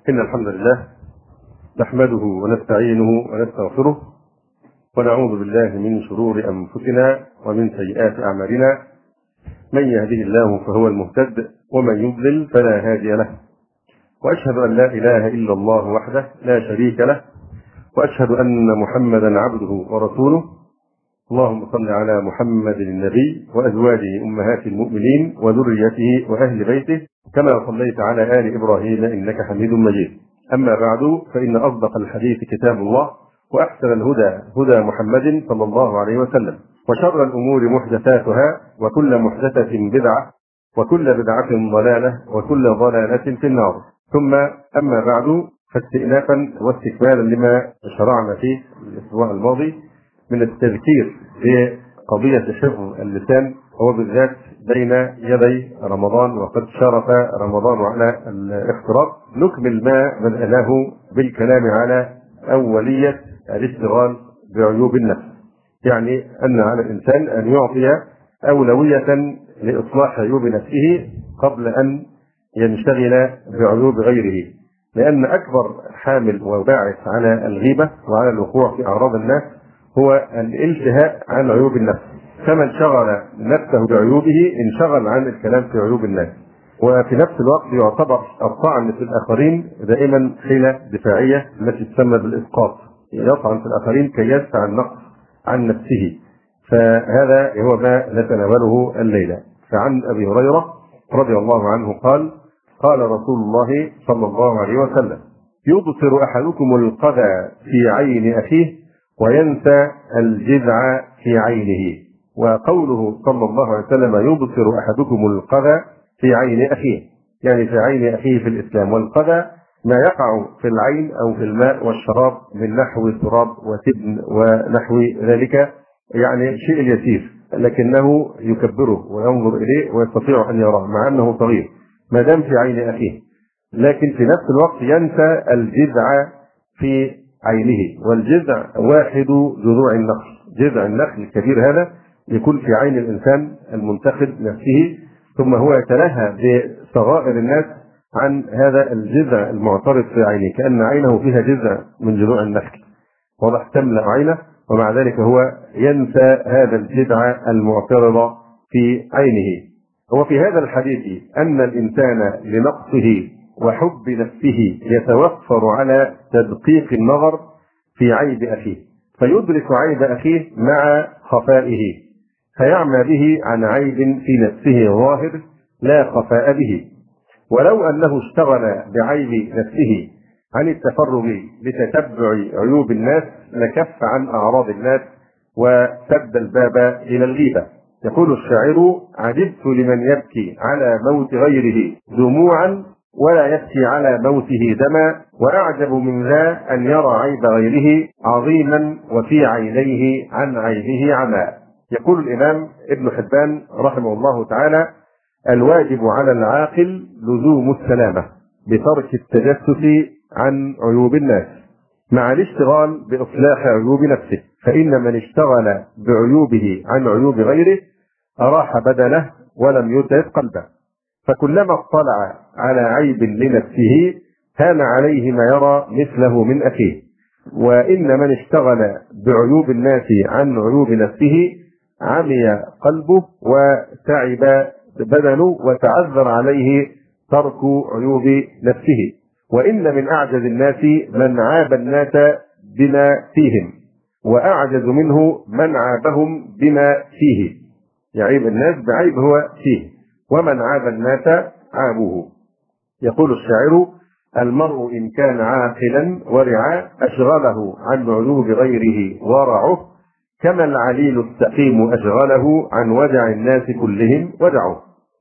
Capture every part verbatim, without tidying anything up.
إن الحمد لله نحمده ونستعينه ونستغفره ونعوذ بالله من شرور أنفسنا ومن سيئات أعمالنا. من يهده الله فهو المهتد ومن يضلل فلا هادي له، وأشهد أن لا إله إلا الله وحده لا شريك له، وأشهد أن محمدا عبده ورسوله. اللهم صل على محمد النبي وأزواجه أمهات المؤمنين وذريته وأهل بيته كما صليت على آل إبراهيم إنك حميد مجيد. أما بعد، فإن أصدق الحديث كتاب الله، وأحسن الهدى هدى محمد صلى الله عليه وسلم، وشر الأمور محدثاتها، وكل محدثة بدعة، وكل بدعة ضلالة، وكل ضلالة في النار. ثم أما بعد، فاستئنافا واستكمالا لما شرعنا فيه الأسبوع الماضي من التذكير بقضية حفظ اللسان، وبالذات بين يدي رمضان، وقد شرف رمضان على الاختراق، نكمل ما بدأناه بالكلام على أولية الاشتغال بعيوب النفس. يعني أن على الإنسان أن يعطي أولوية لإصلاح عيوب نفسه قبل أن ينشغل بعيوب غيره، لأن أكبر حامل وباعث على الغيبة وعلى الوقوع في أعراض الناس هو الالتهاء عن عيوب النفس. فمن شغل نفسه بعيوبه انشغل عن الكلام في عيوب الناس. وفي نفس الوقت يعتبر الطعن في الآخرين دائما حيلة دفاعية التي تسمى بالإسقاط، يطعن في الآخرين كي يدفع النقص عن نفسه. فهذا هو ما نتناوله الليلة. فعن أبي هريرة رضي الله عنه قال: قال رسول الله صلى الله عليه وسلم: يبصر أحدكم القذى في عين أخيه وينسى الجذع في عينه. وقوله صلى الله عليه وسلم: يبصر أحدكم القذى في عين أخيه، يعني في عين أخيه في الإسلام. والقذى ما يقع في العين أو في الماء والشراب من نحو التراب وتبن ونحو ذلك، يعني شيء يسير لكنه يكبره وينظر إليه ويستطيع أن يراه مع أنه صغير ما دام في عين أخيه. لكن في نفس الوقت ينسى الجذع في عينه، والجذع واحد جذوع النخل. جذع النخل الكبير هذا يكون في عين الإنسان المنتخب نفسه، ثم هو يتلهى بصغائر الناس عن هذا الجذع المعترض في عينه، كأن عينه فيها جذع من جذوع النخل واضح تملأ عينه، ومع ذلك هو ينسى هذا الجذع المعترض في عينه. وفي هذا الحديث أن الإنسان لنقصه وحب نفسه يتوفر على تدقيق النظر في عيب أخيه، فيدرك عيب أخيه مع خفائه، فيعمى به عن عيب في نفسه ظاهر لا خفاء به. ولو أنه اشتغل بعيب نفسه عن التفرغ لتتبع عيوب الناس لكف عن أعراض الناس وسد الباب إلى الغيبة. يقول الشاعر: عجبت لمن يبكي على موت غيره دموعا ولا يبكي على موته دما، وأعجب من ذا أن يرى عيب غيره عظيما وفي عينيه عن عيبه عمى. يقول الإمام ابن حبان رحمه الله تعالى: الواجب على العاقل لزوم السلامة بترك التجسس عن عيوب الناس مع الاشتغال بإصلاح عيوب نفسه، فإن من اشتغل بعيوبه عن عيوب غيره أراح بدنه ولم يتعب قلبه، فكلما اطلع على عيب لنفسه هان عليه ما يرى مثله من أخيه. وإن من اشتغل بعيوب الناس عن عيوب نفسه عمي قلبه وتعب بدنه وتعذر عليه ترك عيوب نفسه. وإن من أعجز الناس من عاب الناس بما فيهم، وأعجز منه من عابهم بما فيه. يعيب الناس بعيب هو فيه، ومن عاب الناس عابوه. يقول الشاعر: المرء إن كان عاقلا ورعا أشغله عن عيوب غيره ورعه، كما العليل السقيم أشغله عن وجع الناس كلهم وجعه.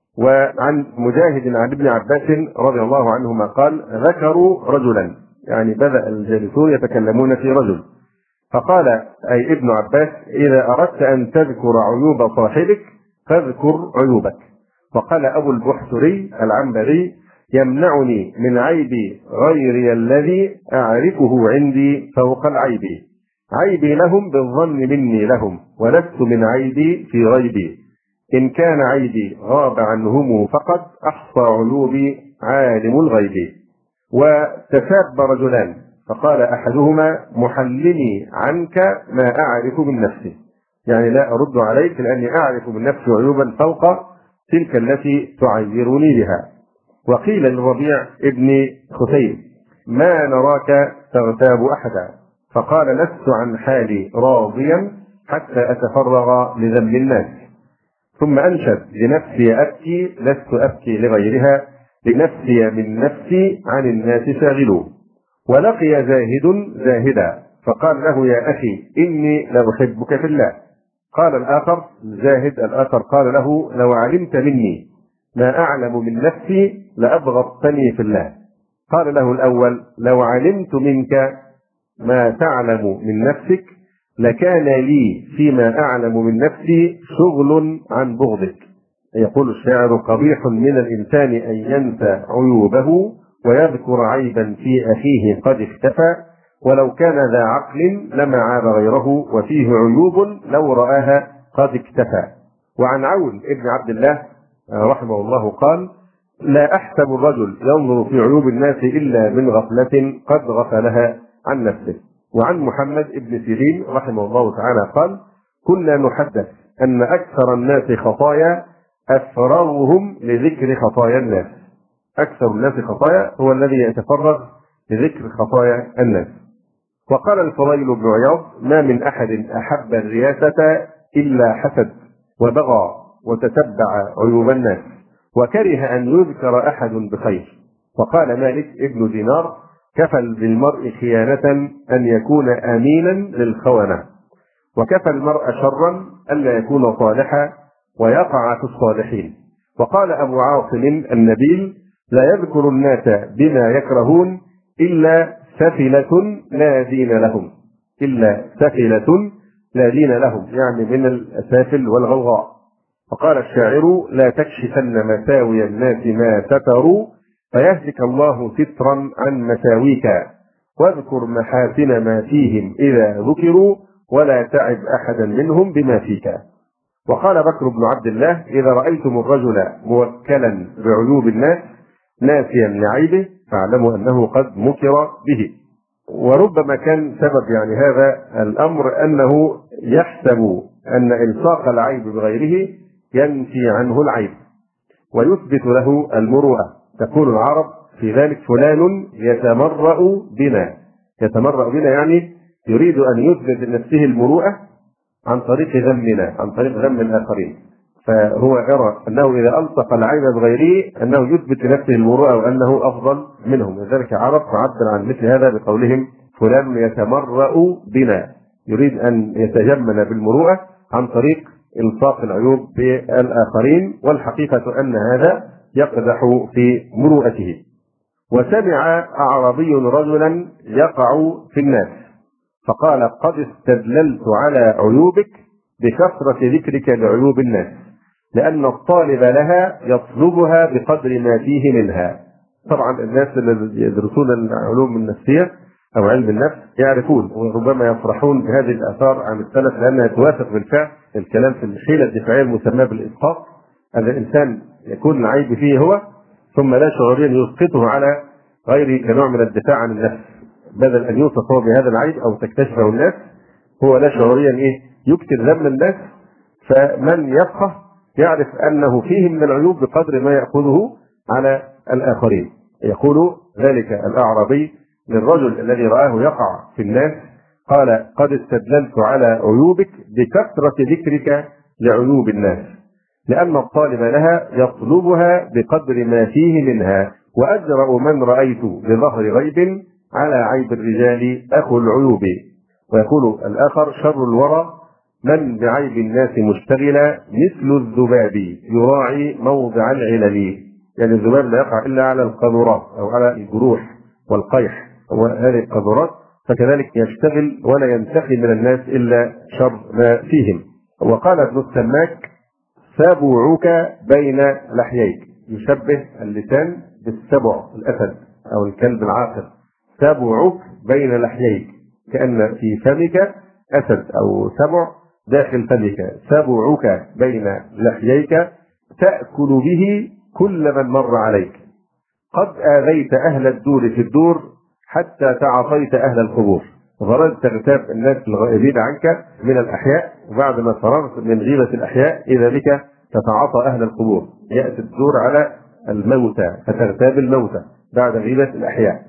وعن مجاهد عن ابن عباس رضي الله عنهما قال: ذكروا رجلا، يعني بدأ الجالسون يتكلمون في رجل، فقال أي ابن عباس: إذا أردت أن تذكر عيوب صاحبك فاذكر عيوبك. وقال أبو البحتري العنبري: يمنعني من عيب غيري الذي أعرفه عندي فوق العيب، عيبي لهم بالظن مني لهم، ولست من عيبي في غيبي، إن كان عيبي غاب عنهم فقد أحصى عيوبي عالم الغيب. وتساب رجلان، فقال أحدهما: محلني عنك ما أعرف من نفسي، يعني لا أرد عليك لأني أعرف من نفسي عيوبا فوق تلك التي تعيرني بها. وقيل للربيع ابن خثيم: ما نراك تغتاب أحدا، فقال: لست عن حالي راضيا حتى أتفرغ لذم الناس. ثم أنشد: لنفسي أبكي لست أبكي لغيرها، لنفسي من نفسي عن الناس شاغلوا. ولقي زاهد زاهدا فقال له: يا أخي إني لأحبك في الله. قال الآخر زاهد الآخر قال له: لو علمت مني ما أعلم من نفسي لأبغضتني في الله. قال له الأول: لو علمت منك ما تعلم من نفسك لكان لي فيما أعلم من نفسي شغل عن بغضك. يقول الشاعر: قبيح من الإنسان أن ينسى عيوبه ويذكر عيبا في أخيه قد اختفى، ولو كان ذا عقل لما عاب غيره وفيه عيوب لو رآها قد اكتفى. وعن عون ابن عبد الله رحمه الله قال: لا أحسب الرجل ينظر في عيوب الناس إلا من غفلة قد غفلها عن نفسه. وعن محمد ابن سيرين رحمه الله تعالى قال: كنا نحدث أن أكثر الناس خطايا أفرغهم لذكر خطايا الناس. أكثر الناس خطايا هو الذي يتفرغ لذكر خطايا الناس. وقال الفضيل بن عياض: ما من أحد أحب الرياسة إلا حسد وبغى وتتبع عيوب الناس وكره أن يذكر أحد بخير. وقال مالك ابن دينار: كفى بالمرء خيانة أن يكون أمينا للخونة، وكفى المرء شرا ألا يكون صالحا ويقع في الصالحين. وقال أبو عاصم النبيل: لا يذكر الناس بما يكرهون إلا سفلة لا دين لهم، إلا سفلة لا دين لهم، يعني من الأسافل والغوغاء. وقال الشاعر: لا تكشفن مساوي الناس ما ستروا فيهلك الله سترا عن مساويك، واذكر محاسن ما فيهم إذا ذكروا ولا تعب أحدا منهم بما فيك. وقال بكر بن عبد الله: إذا رأيتم الرجل موكلا بعيوب الناس ناسيا لعيبه فاعلموا أنه قد مكر به. وربما كان سبب يعني هذا الأمر أنه يحسب أن إلصاق العيب بغيره ينفي عنه العيب ويثبت له المروءة. تقول العرب في ذلك: فلان يتمرأ بنا. يتمرأ بنا يعني يريد أن يثبت لنفسه المروءة عن طريق ذمنا، عن طريق ذم الآخرين. فهو يرى أنه إذا ألصق العيب بغيره أنه يثبت لنفسه المروءة وأنه أفضل منهم. لذلك العرب تعبر عن مثل هذا بقولهم: فلان يتمرأ بنا، يريد أن يتجمل بالمروءة عن طريق إلصاق العيوب بالآخرين، والحقيقة أن هذا يقدح في مروءته. وسمع أعرابي رجلا يقع في الناس فقال: قد استدللت على عيوبك بكثرة ذكرك لعيوب الناس، لأن الطالب لها يطلبها بقدر ما فيه منها. طبعا الناس الذين يدرسون العلوم النفسية أو علم النفس يعرفون وربما يفرحون بهذه الآثار عن السلف لأنها توافق بالفعل الكلام في الحيلة الدفاعية المسماة بالإسقاط. أن الإنسان يكون العيب فيه هو ثم لا شعوريا يسقطه على غيره كنوع من الدفاع عن النفس، بدل أن يوصف هو بهذا العيب أو تكتشفه الناس هو لا شعوريا إيه يكتب ذم الناس. فمن يفقه يعرف أنه فيه من العيوب بقدر ما يأخذه على الآخرين. يقول ذلك الأعرابي للرجل الذي رآه يقع في الناس قال: قد استدللت على عيوبك بكثرة ذكرك لعيوب الناس، لأن الطالب لها يطلبها بقدر ما فيه منها، وأجرأ من رأيت بظهر غيب على عيب الرجال أخو العيوب. ويقول الآخر: شر الورى من بعيب الناس مشتغلا مثل الذباب يراعي موضع العلل. يعني الذباب لا يقع إلا على القذورات أو على الجروح والقيح وهذه القذورات، فكذلك يشتغل ولا ينتقي من الناس إلا شر ما فيهم. وقال ابن السماك: سبعك بين لحييك، يشبه اللسان بالسبع الأسد أو الكلب العاقر. سبعك بين لحييك، كأن في فمك أسد أو سبع داخل فمك. سبعك بين لحييك تأكل به كل من مر عليك. قد آذيت أهل الدور في الدور حتى تعاطيت أهل القبور. غرضت تغتاب الناس الغائبين عنك من الأحياء، وبعد ما فرغت من غيبة الأحياء إذا بك تتعاطى أهل القبور. يأتي الدور على الموتى فتغتاب الموتى بعد غيبة الأحياء.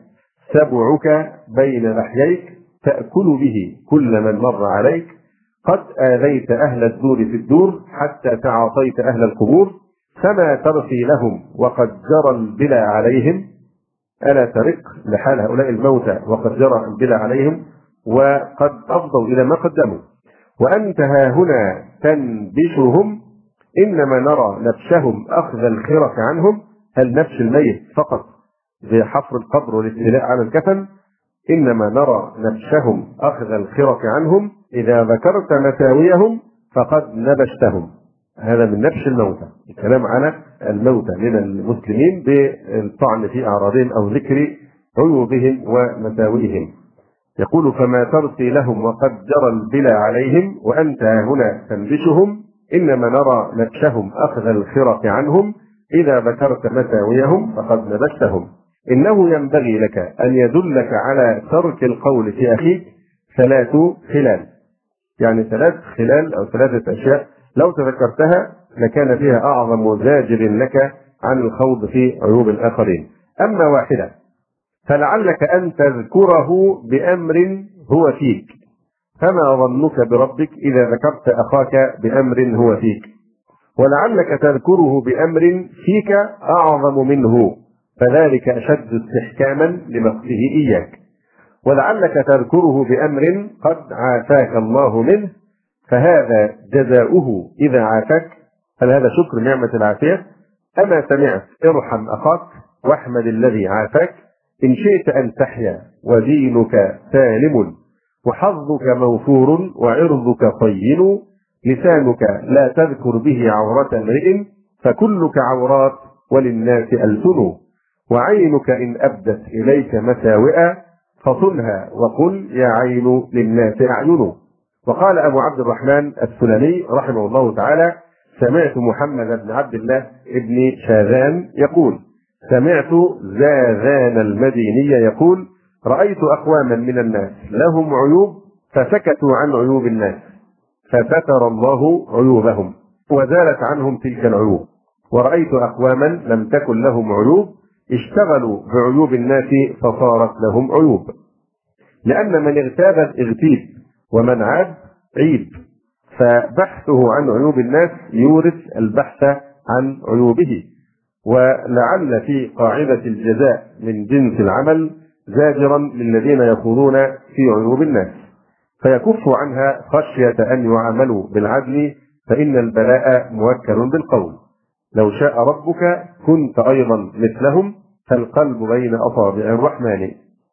سبعك بين لحييك تأكل به كل من مر عليك. قد آذيت أهل الدور في الدور حتى تعاطيت أهل القبور. فما ترثي لهم وقد جرى البلا عليهم. ألا ترق لحال هؤلاء الموتى وقد جرى البلا عليهم وقد أفضوا إلى ما قدموا. وأنت ها هنا تنبشهم، إنما نرى نبشهم أخذ الخرق عنهم. هل نبش الميت فقط بحفر القبر والاستيلاء على الكفن؟ إنما نرى نبشهم أخذ الخرق عنهم. إذا ذكرت مساويهم فقد نبشتهم. هذا من نبش الموتى، الكلام على الموتى من المسلمين بالطعن في أعراضهم أو ذكر عيوبهم ومساوئهم. يقول فما ترثي لهم وقد جرى البلا عليهم. وأنت هنا تنبشهم، إنما نرى نبشهم أخذ الخرق عنهم. إذا ذكرت مساويهم فقد نبشتهم. إنه ينبغي لك أن يدلك على ترك القول في أخيك ثلاث خلال، يعني ثلاث خلال أو ثلاثة أشياء لو تذكرتها لكان فيها أعظم زاجر لك عن الخوض في عيوب الآخرين. أما واحدة فلعلك أن تذكره بأمر هو فيك. فما ظنك بربك إذا ذكرت أخاك بأمر هو فيك؟ ولعلك تذكره بأمر فيك أعظم منه، فذلك أشد استحكاما لمقته إياك. ولعلك تذكره بأمر قد عافاك الله منه، فهذا جزاؤه إذا عافاك. هل هذا شكر نعمة العافية؟ أما سمعت ارحم أخاك واحمد الذي عافاك. إن شئت أن تحيا ودينك سالم، وحظك موفور وعرضك طين. لسانك لا تذكر به عورة امرئ، فكلك عورات وللناس ألسن. وعينك إن أبدت إليك مساوئا، فصنها وقل يا عين للناس أعين. وقال أبو عبد الرحمن السلمي رحمه الله تعالى: سمعت محمد بن عبد الله بن شاذان يقول: سمعت زاذان المديني يقول: رأيت أقواما من الناس لهم عيوب فسكتوا عن عيوب الناس، فستر الله عيوبهم وزالت عنهم تلك العيوب. ورأيت أقواما لم تكن لهم عيوب اشتغلوا بعيوب الناس فصارت لهم عيوب. لأن من اغتاب اغتيب، ومن عاب عيب، فبحثه عن عيوب الناس يورث البحث عن عيوبه. ولعل في قاعدة الجزاء من جنس العمل زاجرا للذين يخوضون في عيوب الناس، فيكفوا عنها خشية أن يعاملوا بالعدل، فإن البلاء موكل بالقول. لو شاء ربك كنت أيضا مثلهم، فالقلب بين أصابع الرحمن.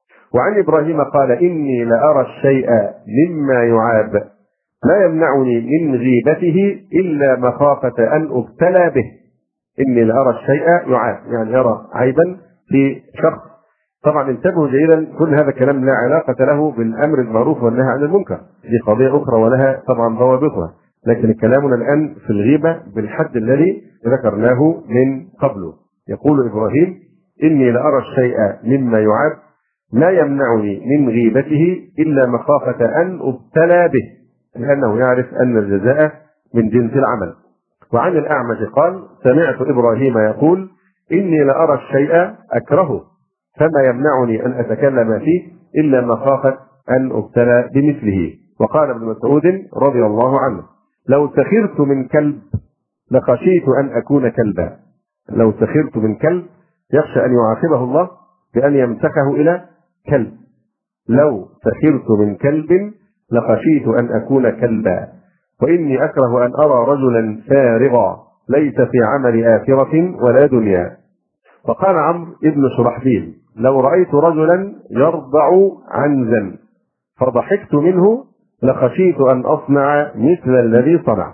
وعن إبراهيم قال: إني لأرى الشيء مما يعاب لا يمنعني من غيبته إلا مخافة أن أبتلى به. إني لأرى الشيء يعاب، يعني يرى عيبا في شخص. طبعا انتبهوا جيدا، كل هذا كلام لا علاقة له بالأمر المعروف والنهي عن المنكر، دي قضية أخرى ولها طبعا ضوابطها، لكن كلامنا الآن في الغيبة بالحد الذي ذكرناه من قبله. يقول إبراهيم: إني لأرى الشيء مما يعاب لا يمنعني من غيبته إلا مخافة أن أبتلى به، لأنه يعرف أن الجزاء من جنس العمل. وعن الأعمش قال: سمعت إبراهيم يقول: إني لأرى الشيء أكرهه فما يمنعني أن أتكلم فيه إلا مخافة أن أبتلى بمثله. وقال ابن مسعود رضي الله عنه: لو سخرت من كلب لخشيت أن أكون كلبا. لو سخرت من كلب يخشى أن يعاقبه الله بأن يمسكه إلى كلب. لو سخرت من كلب لخشيت أن أكون كلبا. وإني أكره أن أرى رجلا فارغا ليس في عمل آخرة ولا دنيا. وقال عمرو بن شرحبيل: لو رأيت رجلا يرضع عنزا فضحكت منه لخشيت أن أصنع مثل الذي صنع.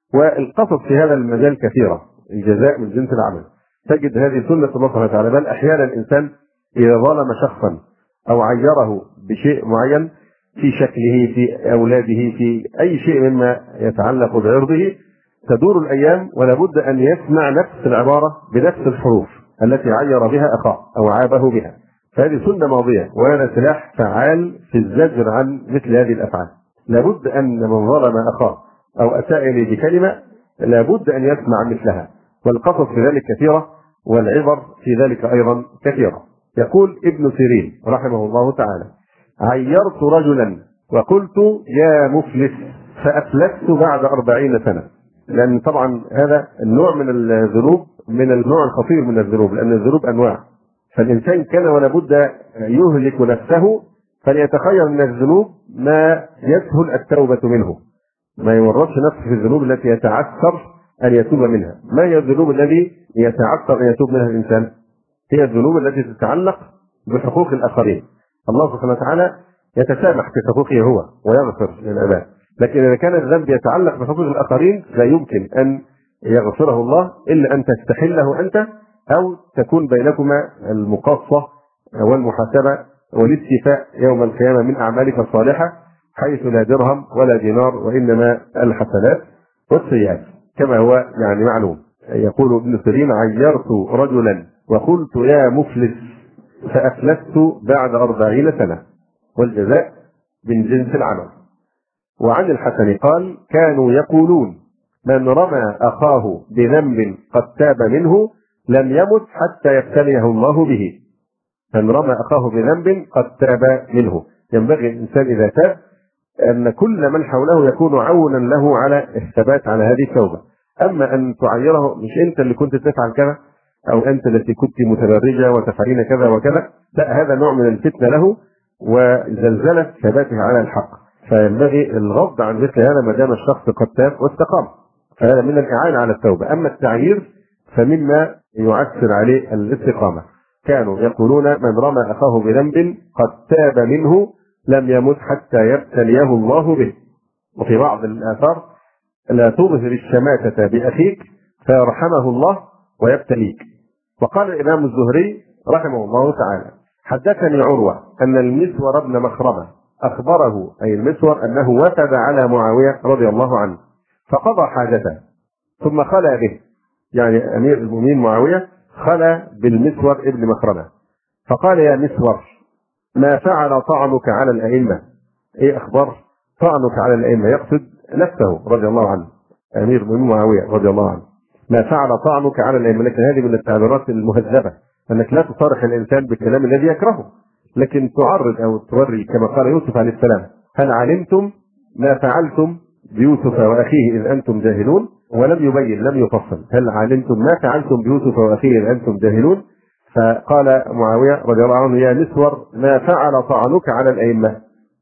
والقصص في هذا المجال كثيرة، الجزاء من جنس العمل. تجد هذه سنة الله سبحانه وتعالى، بل أحيانا الإنسان إذا ظلم شخصا أو عيره بشيء معين في شكله، في أولاده، في أي شيء مما يتعلق بعرضه، تدور الأيام ولا بد أن يسمع نفس العبارة بنفس الحروف. التي عير بها أخاه أو عابه بها، فهذه سنة ماضية، وهذا سلاح فعال في الزجر عن مثل هذه الأفعال. لابد أن من ظلم أخاه أو أساء إليه بكلمة لابد أن يسمع مثلها، والقصص في ذلك كثيرة والعبر في ذلك أيضا كثيرة. يقول ابن سيرين رحمه الله تعالى: عيرت رجلا وقلت يا مفلس فأفلست بعد أربعين سنة. لأن طبعا هذا النوع من الذنوب من النوع الخطير من الذنوب، لأن الذنوب أنواع، فالإنسان كان ولا بد يهلك نفسه فليتخير من الذنوب ما يسهل التوبة منه، ما يورطش نفسه في الذنوب التي يتعثر أن يتوب منها. ما هي الذنوب الذي يتعثر أن يتوب منها الإنسان؟ هي الذنوب التي تتعلق بحقوق الآخرين. الله سبحانه وتعالى يتسامح في حقوقه هو ويغفر للعباد، لكن إذا كان الذنب يتعلق بحقوق الآخرين لا يمكن أن يغفره الله إلا أن تستحله أنت، أو تكون بينكما المقاصة والمحاسبة والاستيفاء يوم القيامة من أعمالك الصالحة، حيث لا درهم ولا دينار وإنما الحسنات والسيئات، كما هو يعني معلوم. يقول ابن سيرين: عيرت رجلا وقلت يا مفلس فأفلست بعد أربعين سنة، والجزاء من جنس العمل. وعن الحسن قال: كانوا يقولون من رمى أخاه بذنب قد تاب منه لم يمت حتى يبتليه الله به. من رمى أخاه بذنب قد تاب منه، ينبغي الإنسان إذا تاب أن كل من حوله يكون عونا له على الثبات على هذه التوبة. أما أن تعيره، مش أنت اللي كنت تفعل كذا، أو أنت التي كنت متبرجة وتفعلين كذا وكذا، لا، هذا نوع من الفتنة له وزلزلة ثباته على الحق، فينبغي الغض عن مثل هذا ما دام الشخص قد تاب واستقام، فهذا من الإعانة على التوبة. أما التعيير فمما يعسر عليه الاستقامة. كانوا يقولون من رمى أخاه بذنب قد تاب منه لم يمت حتى يبتليه الله به. وفي بعض الآثار: لا تظهر الشماتة بأخيك فيرحمه الله ويبتليك. وقال الإمام الزهري رحمه الله تعالى: حدثني عروة أن المسور بن مخرمة أخبره، أي المسور، أنه وفد على معاوية رضي الله عنه فقضى حاجته ثم خلى به، يعني أمير المؤمنين معاوية خلى بالمسور ابن مخرمة، فقال: يا مسور ما فعل طعنك على الأئمة؟ إيه أخبار طعنك على الأئمة؟ يقصد نفسه رضي الله عنه، أمير المؤمنين معاوية رضي الله عنه. ما فعل طعنك على الأئمة، لكن هذه من التعبيرات المهذبة، أنك لا تصارح الإنسان بالكلام الذي يكرهه، لكن تعرض أو توري كما قال يوسف عليه السلام: هل علمتم ما فعلتم بيوسف وأخيه إذ أنتم جاهلون؟ ولم يبين، لم يفصل، هل علمتم ما فعلتم بيوسف وأخيه إذ أنتم جاهلون؟ فقال معاوية رضي الله عنه: يا مسور ما فعل طعنك على الأئمة؟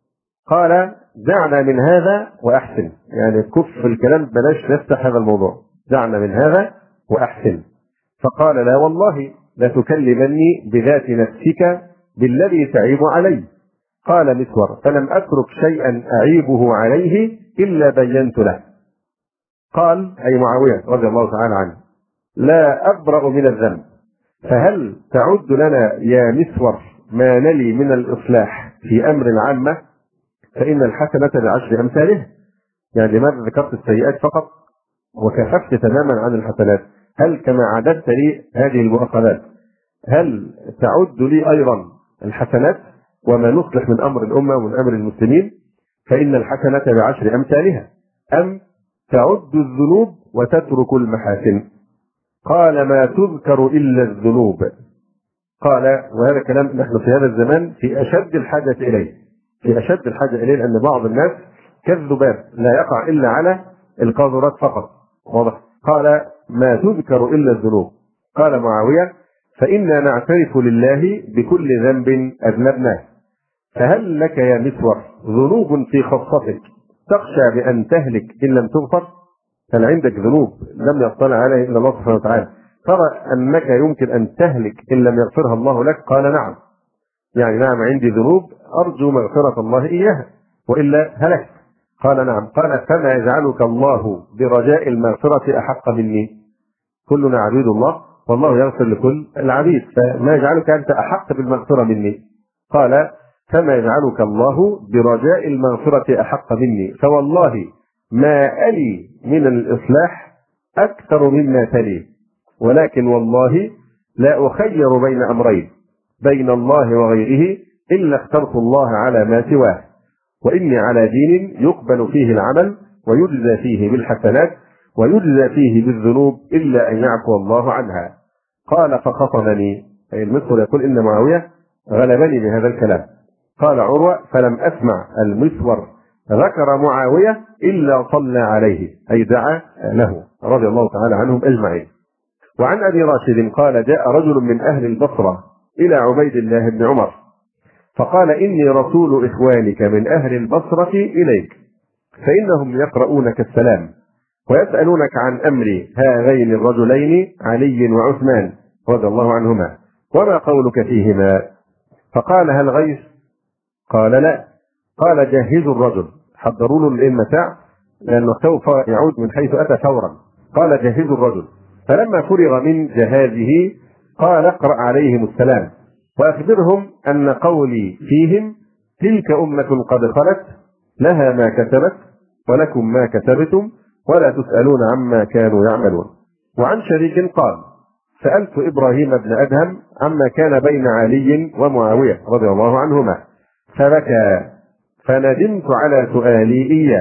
قال: دعنا من هذا وأحسن، يعني كف الكلام، بلاش نفتح هذا الموضوع، دعنا من هذا وأحسن. فقال: لا والله لا تكلمني بذات نفسك بالذي تعيب علي. قال مسور: فلم أترك شيئا أعيبه عليه إلا بينت له. قال أي معاوية رضي الله تعالى عنه: لا أبرأ من الذنب، فهل تعد لنا يا مسور ما نلي من الإصلاح في أمر العامة؟ فإن الحسنة بعشر أمثالها. يعني لماذا ذكرت السيئات فقط وكففت تماما عن الحسنات؟ هل كما عددت لي هذه المؤاخذات هل تعد لي أيضا الحسنات وما نصلح من أمر الأمة ومن أمر المسلمين؟ فإن الحسنة بعشر أمثالها، أم تعد الذنوب وتترك المحاسن؟ قال: ما تذكر إلا الذنوب. قال، وهذا كلام نحن في هذا الزمان في أشد الحاجة إليه، في أشد الحاجة إليه، لأن بعض الناس كالذباب لا يقع إلا على القاذورات فقط، واضح؟ قال: ما تذكر إلا الذنوب. قال معاوية: فإنا نعترف لله بكل ذنب أذنبناه، فهل لك يا مسور ذنوب في خاصتك تخشى بأن تهلك إن لم تغفر؟ هل عندك ذنوب لم يطلع عليه إلا الله سبحانه وتعالى ترى أنك يمكن أن تهلك إن لم يغفرها الله لك؟ قال: نعم، يعني نعم عندي ذنوب أرجو مغفرة الله إياها وإلا هلكت. قال: نعم. قال: فما يجعلك الله برجاء المغفرة أحق مني؟ كلنا عبيد الله والله يغفر لكل العبيد، فما يجعلك أنت أحق بالمغفرة مني؟ قال: فما يجعلك الله برجاء المغفرة أحق مني، فوالله ما ألي من الإصلاح أكثر مما تلي، ولكن والله لا أخير بين أمرين بين الله وغيره إلا اخترت الله على ما سواه، وإني على دين يقبل فيه العمل ويجزى فيه بالحسنات ويجزى فيه بالذنوب إلا أن يعفو الله عنها. قال فخطبني، أي المسور يقول إن معاوية غلبني بهذا الكلام. قال عروة فلم أسمع المسور ذكر معاوية إلا صلى عليه، أي دعا له رضي الله تعالى عنهم أجمعين. وعن أبي راشد قال جاء رجل من أهل البصرة إلى عبيد الله بن عمر فقال إني رسول إخوانك من أهل البصرة إليك، فإنهم يقرؤونك السلام ويسألونك عن أمر هذين الرجلين علي وعثمان رضي الله عنهما، وما قولك فيهما؟ فقال هل غيث؟ قال لا. قال جهزوا الرجل، حضروا له المتاع لأنه سوف يعود من حيث أتى فورا. قال جهزوا الرجل. فلما فرغ من جهازه قال اقرأ عليهم السلام وأخبرهم أن قولي فيهم تلك أمة قد خلت لها ما كسبت ولكم ما كسبتم ولا تسألون عما كانوا يعملون. وعن شريك قال سألت إبراهيم بن أدهم عما كان بين علي ومعاوية رضي الله عنهما فبكى، فندمت على سؤالي إياه،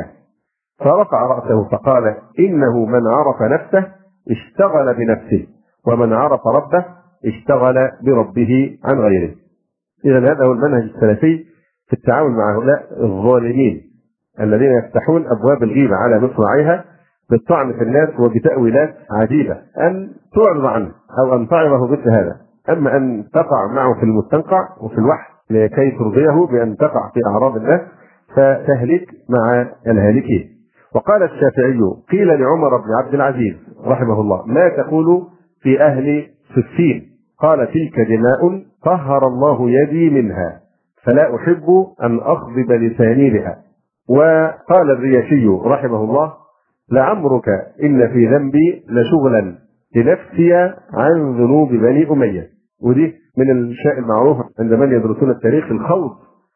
فرفع رأسه فقال إنه من عرف نفسه اشتغل بنفسه ومن عرف ربه اشتغل بربه عن غيره. إذا هذا هو المنهج السلفي في التعامل مع هؤلاء الظالمين الذين يفتحون أبواب الغيبة على مصراعيها بالطعن في الناس وبتأويلات عجيبة، أن تعرض عنه أو أن تعظه مثل هذا. أما أن تقع معه في المستنقع وفي الوحي لكي ترضيه بأن تقع في أعراض الناس فتهلك مع الهالكين. وقال الشافعي قيل لعمر بن عبد العزيز رحمه الله ما تقول في أهل صفين؟ قال تلك دماء طهر الله يدي منها فلا أحب أن أخضب لساني بها. وقال الرياشي رحمه الله لعمرك إن في ذنبي لشغلا لنفسي عن ذنوب بني أمية. ودي من الشيء المعروف عند من يدرسون التاريخ الخوض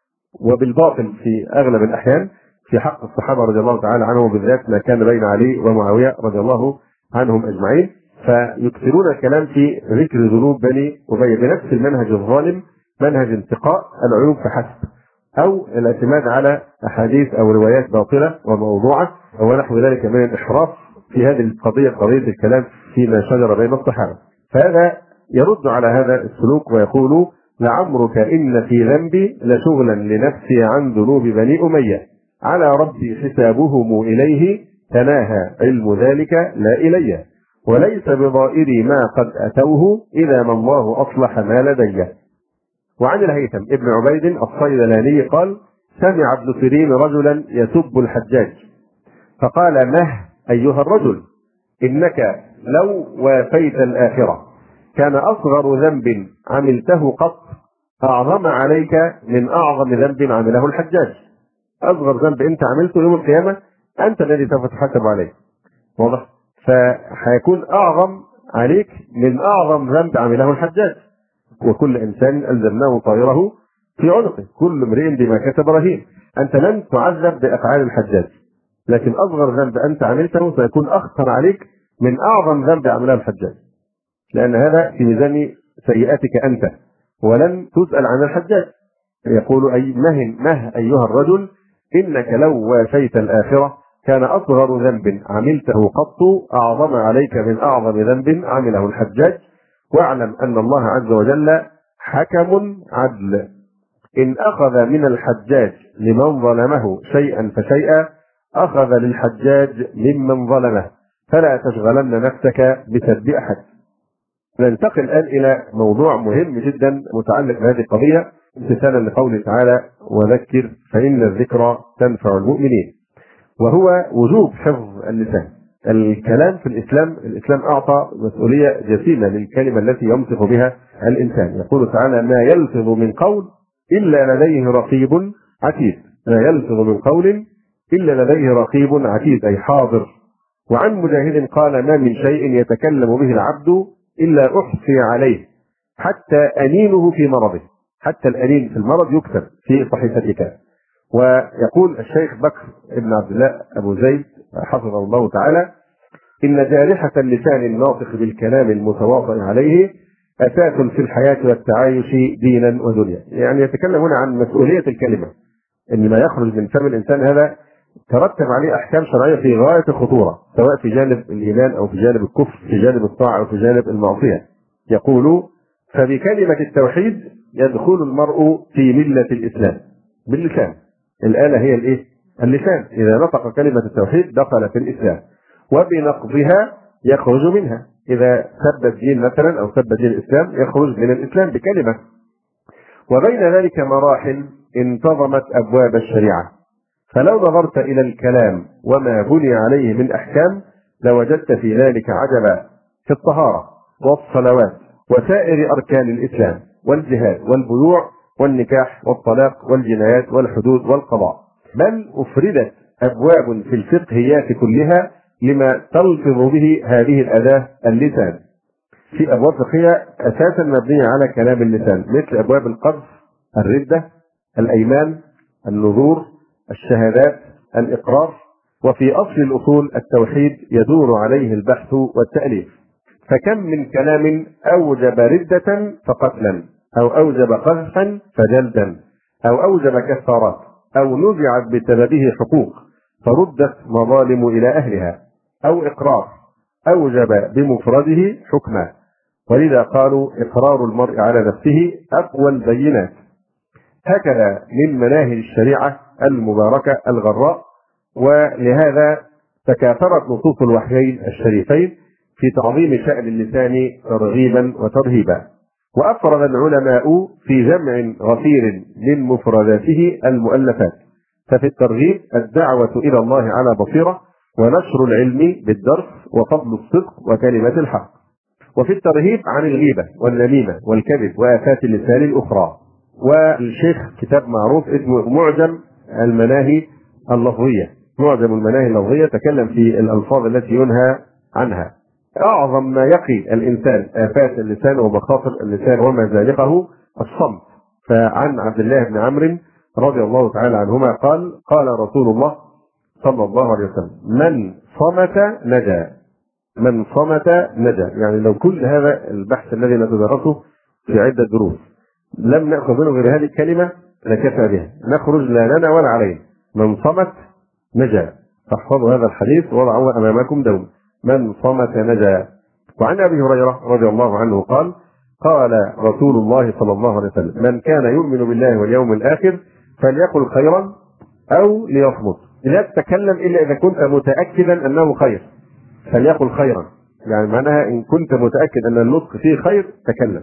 وبالباطل في أغلب الأحيان في حق الصحابة رضي الله تعالى عنهم، بالذات ما كان بين علي ومعاوية رضي الله عنهم أجمعين، فيكثرون الكلام في ذكر ذنوب بني أمية بنفس المنهج الظالم، منهج انتقاء العيوب فحسب، أو الاعتماد على أحاديث أو روايات باطلة وموضوعة ونحو ذلك من الإحراف في هذه القضية، قضية الكلام فيما شجر بين الصحابة. فهذا يرد على هذا السلوك ويقول لعمرك إن في ذنبي لشغلا لنفسي عن ذنوب بني أمية على ربي حسابهم إليه تناهى علم ذلك لا إلي وليس بضائري ما قد أتوه إذا ما الله أصلح ما لدي. وعن الهيثم ابن عبيد الصيدلاني قال سمع ابن سيرين رجلا يسب الحجاج فقال مه أيها الرجل إنك لو وافيت الآخرة كان أصغر ذنب عملته قط أعظم عليك من أعظم ذنب عمله الحجاج. أصغر ذنب أنت عملته يوم القيامة أنت الذي سوف تحاسب عليه، واضح؟ فهيكون أعظم عليك من أعظم ذنب عمله الحجاج. وكل إنسان ألزمناه طائره في عنقه، كل امرئ بما كسب رهين. أنت لن تعذب بأفعال الحجاج، لكن أصغر ذنب أنت عملته سيكون أخطر عليك من أعظم ذنب عمله الحجاج، لأن هذا في ميزان سيئاتك أنت ولن تسأل عن الحجاج. يقول أي مه مه أيها الرجل إنك لو وافيت الآخرة كان أصغر ذنب عملته قط أعظم عليك من أعظم ذنب عمله الحجاج، واعلم أن الله عز وجل حكم عدل إن أخذ من الحجاج لمن ظلمه شيئا فشيئا أخذ للحجاج ممن ظلمه، فلا تشغلن نفسك بسب أحد. ننتقل الآن إلى موضوع مهم جدا متعلق بهذه القضية امتثالا لقوله تعالى وذكر فإن الذكرى تنفع المؤمنين، وهو وجوب حفظ اللسان. الكلام في الإسلام، الإسلام أعطى مسؤولية جسيمة للكلمة التي ينطق بها الإنسان. يقول تعالى ما يلفظ من قول إلا لديه رقيب عتيد، ما يلفظ من قول إلا لديه رقيب عتيد أي حاضر. وعن مجاهد قال ما من شيء يتكلم به العبد إلا أحصي عليه حتى أنينه في مرضه، حتى الأنين في المرض يكتب في صحيفتك. ويقول الشيخ بكر ابن عبد الله أبو زيد حفظه الله تعالى إن جارحة اللسان الناطق بالكلام المتواطئ عليه أساس في الحياة والتعايش دينا ودنيا. يعني يتكلم هنا عن مسؤولية الكلمة، إن ما يخرج من فم الإنسان هذا ترتب عليه أحكام شرعية في غاية الخطورة، سواء في جانب الإيمان أو في جانب الكفر، في جانب الطاعة أو في جانب المعصية. يقول: فبكلمة التوحيد يدخل المرء في ملة الإسلام باللسان. الآلة هي الإيه؟ اللسان. إذا نطق كلمة التوحيد دخل في الإسلام، وبنقضها يخرج منها. إذا سب الدين مثلا أو سب دين الإسلام يخرج من الإسلام بكلمة. وبين ذلك مراحل انتظمت أبواب الشريعة، فلو نظرت إلى الكلام وما بني عليه من أحكام لوجدت في ذلك عجبا، في الطهارة والصلوات وسائر أركان الإسلام والجهاد والبيوع والنكاح والطلاق والجنايات والحدود والقضاء، بل أفردت أبواب في الفقهيات كلها لما تلفظ به هذه الأداة اللسان. في أبواب فقهية أساسا مبنية على كلام اللسان، مثل أبواب القذف، الردة، الأيمان، النذور، الشهادات، الإقرار. وفي أصل الأصول التوحيد يدور عليه البحث والتأليف. فكم من كلام أوجب ردة فقتلا، أو أوجب قذفا فجلدا، أو أوجب كفارات، أو نزعت بسببه حقوق فردت مظالم إلى أهلها، أو إقرار أوجب بمفرده حكما. ولذا قالوا: إقرار المرء على نفسه أقوى البينات. هكذا من مناهج الشريعة المباركة الغراء. ولهذا تكاثرت نصوص الوحيين الشريفين في تعظيم شأن اللسان ترغيبا وترهيبا. وأفرد العلماء في جمع غفير من مفرداته المؤلفات. ففي الترغيب الدعوة إلى الله على بصيرة، ونشر العلم بالدرس، وفضل الصدق وكلمة الحق. وفي الترهيب عن الغيبة والنميمة والكذب وآفات اللسان الأخرى. والشيخ كتاب معروف اسمه معجم المناهي اللفظية. معجم المناهي اللفظية تكلم في الألفاظ التي ينهى عنها. أعظم ما يقي الإنسان آفات اللسان ومخاطر اللسان ومزالقه الصمت. فعن عبد الله بن عمرو رضي الله تعالى عنهما قال: قال رسول الله صلى الله عليه وسلم: من صمت نجا. من صمت نجا. يعني لو كل هذا البحث الذي نتدرسه في عدة دروس لم نأخذ منه غير هذه الكلمة لكفى بها، نخرج لا لنا ولا علينا. من صمت نجا. فاحفظوا هذا الحديث وضعوه أمامكم دوما: من صمت نجا. وعن أبي هريرة رضي الله عنه قال: قال رسول الله صلى الله عليه وسلم: من كان يؤمن بالله واليوم الآخر فليقل خيرا أو ليصمت. لا تتكلم إلا إذا كنت متأكدا أنه خير، فليقل خيرا. يعني معناها إن كنت متأكد أن النطق فيه خير تكلم،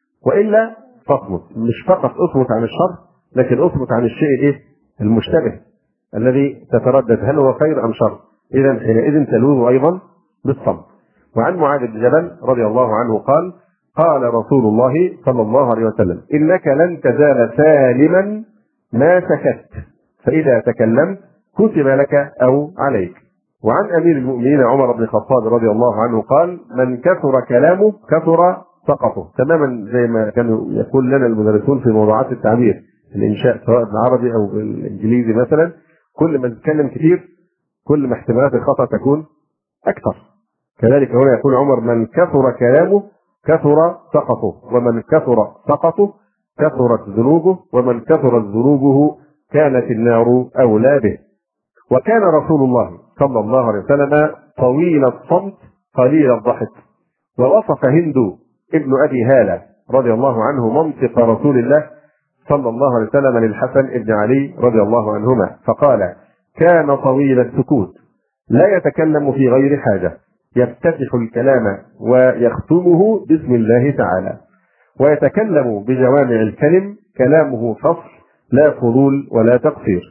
وإلا فاصمت. مش فقط اصمت عن الشر، لكن اصمت عن الشيء إيه؟ المشتبه الذي تتردد هل هو خير أم شر. إذا حينئذ تلوذ أيضا بالصمت. وعن معاذ بن جبل رضي الله عنه قال: قال رسول الله صلى الله عليه وسلم: إنك لن تزال سالما ما سكت، فإذا تكلمت كتب لك أو عليك. وعن أمير المؤمنين عمر بن الخطاب رضي الله عنه قال: من كثر كلامه كثر سقطه. تماما زي ما كانوا يقول لنا المدرسون في موضوعات التعبير الإنشاء سواء بالعربي أو بالإنجليزي مثلا، كل ما تتكلم كثير كل ما احتمالات الخطأ تكون أكثر. كذلك هنا يقول عمر: من كثر كلامه كثر سقطه، ومن كثر سقطه كثرت ذنوبه، ومن كثرت ذنوبه كانت النار أولى به. وكان رسول الله صلى الله عليه وسلم طويل الصمت قليل الضحك. ووصف هند ابن أبي هالة رضي الله عنه منطق رسول الله صلى الله عليه وسلم للحسن ابن علي رضي الله عنهما فقال: كان طويل السكوت لا يتكلم في غير حاجة، يفتتح الكلام ويختمه باسم الله تعالى، ويتكلم بجوامع الكلم، كلامه فصل لا فضول ولا تقصير.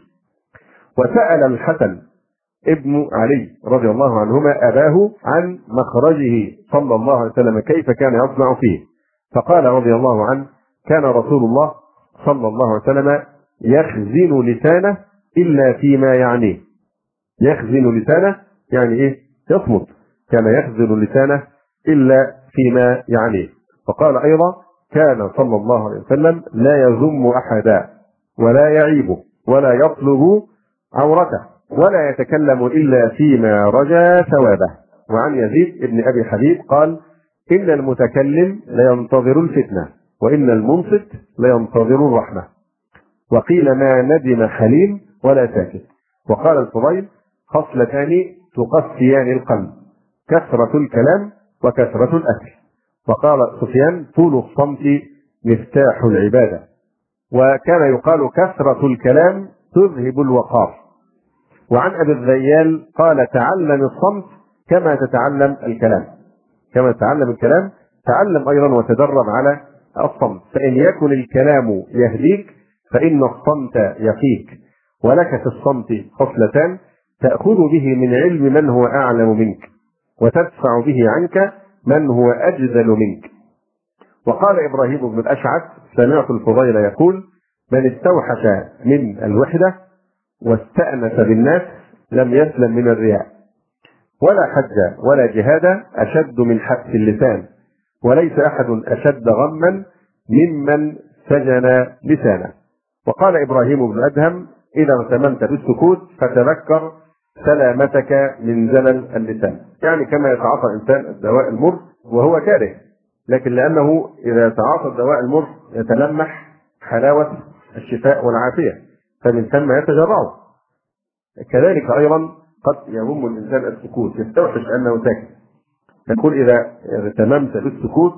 وسأل الحسن ابن علي رضي الله عنهما أباه عن مخرجه صلى الله عليه وسلم كيف كان يصنع فيه، فقال رضي الله عنه: كان رسول الله صلى الله عليه وسلم يخزن لسانه إلا فيما يعنيه. يخزن لسانه يعني إيه؟ يصمت. كان يخزن لسانه إلا فيما يعنيه. وقال أيضا: كان صلى الله عليه وسلم لا يذم أحدا ولا يعيبه ولا يطلب عورته ولا يتكلم إلا فيما رجا ثوابه. وعن يزيد بن أبي حبيب قال: إن المتكلم لينتظر الفتنة وإن المنصت لينتظر الرحمة. وقيل ما ندم حليم ولا ساكت. وقال الفضيل خصلتان تقسيان القلب، كثرة الكلام وكثرة الأكل. وقال سفيان طول الصمت مفتاح العبادة. وكان يقال كثرة الكلام تذهب الوقار. وعن أبي الذيال قال تعلم الصمت كما تتعلم الكلام، كما تتعلم الكلام تعلم أيضا وتدرب على الصمت، فإن يكن الكلام يهديك فإن الصمت يقيك. ولك في الصمت خصلتان تأخذ به من علم من هو أعلم منك وتدفع به عنك من هو أجذل منك. وقال إبراهيم بن الأشعث سمعت الفضيل يقول من استوحش من الوحدة واستأنس بالناس لم يسلم من الرياء. ولا حج ولا جهاد أشد من حبس اللسان، وليس أحد أشد غما ممن سجن لسانه. وقال إبراهيم بن أدهم إذا اغتممت بالسكوت فتذكر سلامتك من زلل اللسان، يعني كما يتعاطى الإنسان الدواء المر وهو كاره، لكن لأنه إذا تعاطى الدواء المر يتلمح حلاوة الشفاء والعافية فمن ثم يتجرعه. كذلك أيضا قد يهم الإنسان السكوت يستوحش أنه ساكت. نقول إذا اغتممت بالسكوت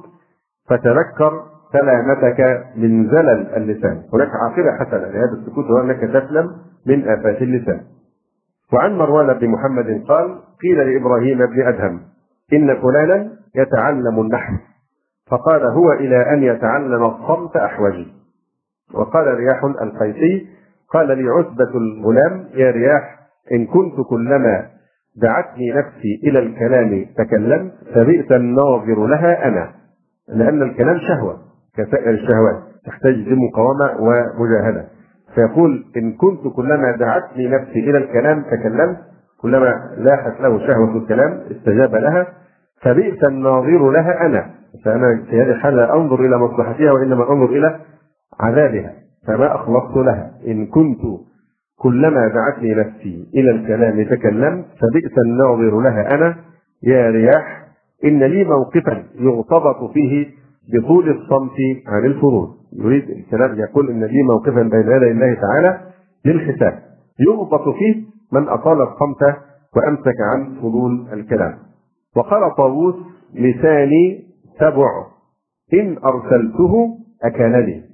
فتذكر سلامتك من زلل اللسان، هناك عاقبة حسنة لهذا السكوت وهو أنك تسلم من آفات اللسان. وعن مروان بن محمد قال قيل لإبراهيم بن أدهم إن فلانا يتعلم النحو فقال هو إلى أن يتعلم الصمت أحوجي. وقال رياح القيسي قال لي عتبة الغلام يا رياح إن كنت كلما دعتني نفسي إلى الكلام تكلمت فبئس الناظر لها أنا، لأن الكلام شهوة كسائر الشهوات تحتاج لمقاومة ومجاهدة. فيقول إن كنت كلما دعتني نفسي إلى الكلام تكلمت، كلما لاحت له شهوة الكلام استجاب لها، فبئس الناظر لها أنا، فأنا في هذه الحالة أنظر إلى مصلحتها وإنما أنظر إلى عذابها فما أخلصت لها. إن كنت كلما دعتني نفسي إلى الكلام تكلمت فبئس الناظر لها أنا يا رياح إن لي موقفا يغتبط فيه بطول الصمت عن الفروض. يريد الكلام يقول إن لي موقفا بين يدي الله تعالى للحساب يغبط فيه من أطال الصمت وأمسك عن فضول الكلام. وقال طاووس لساني سبع إن أرسلته أكلني،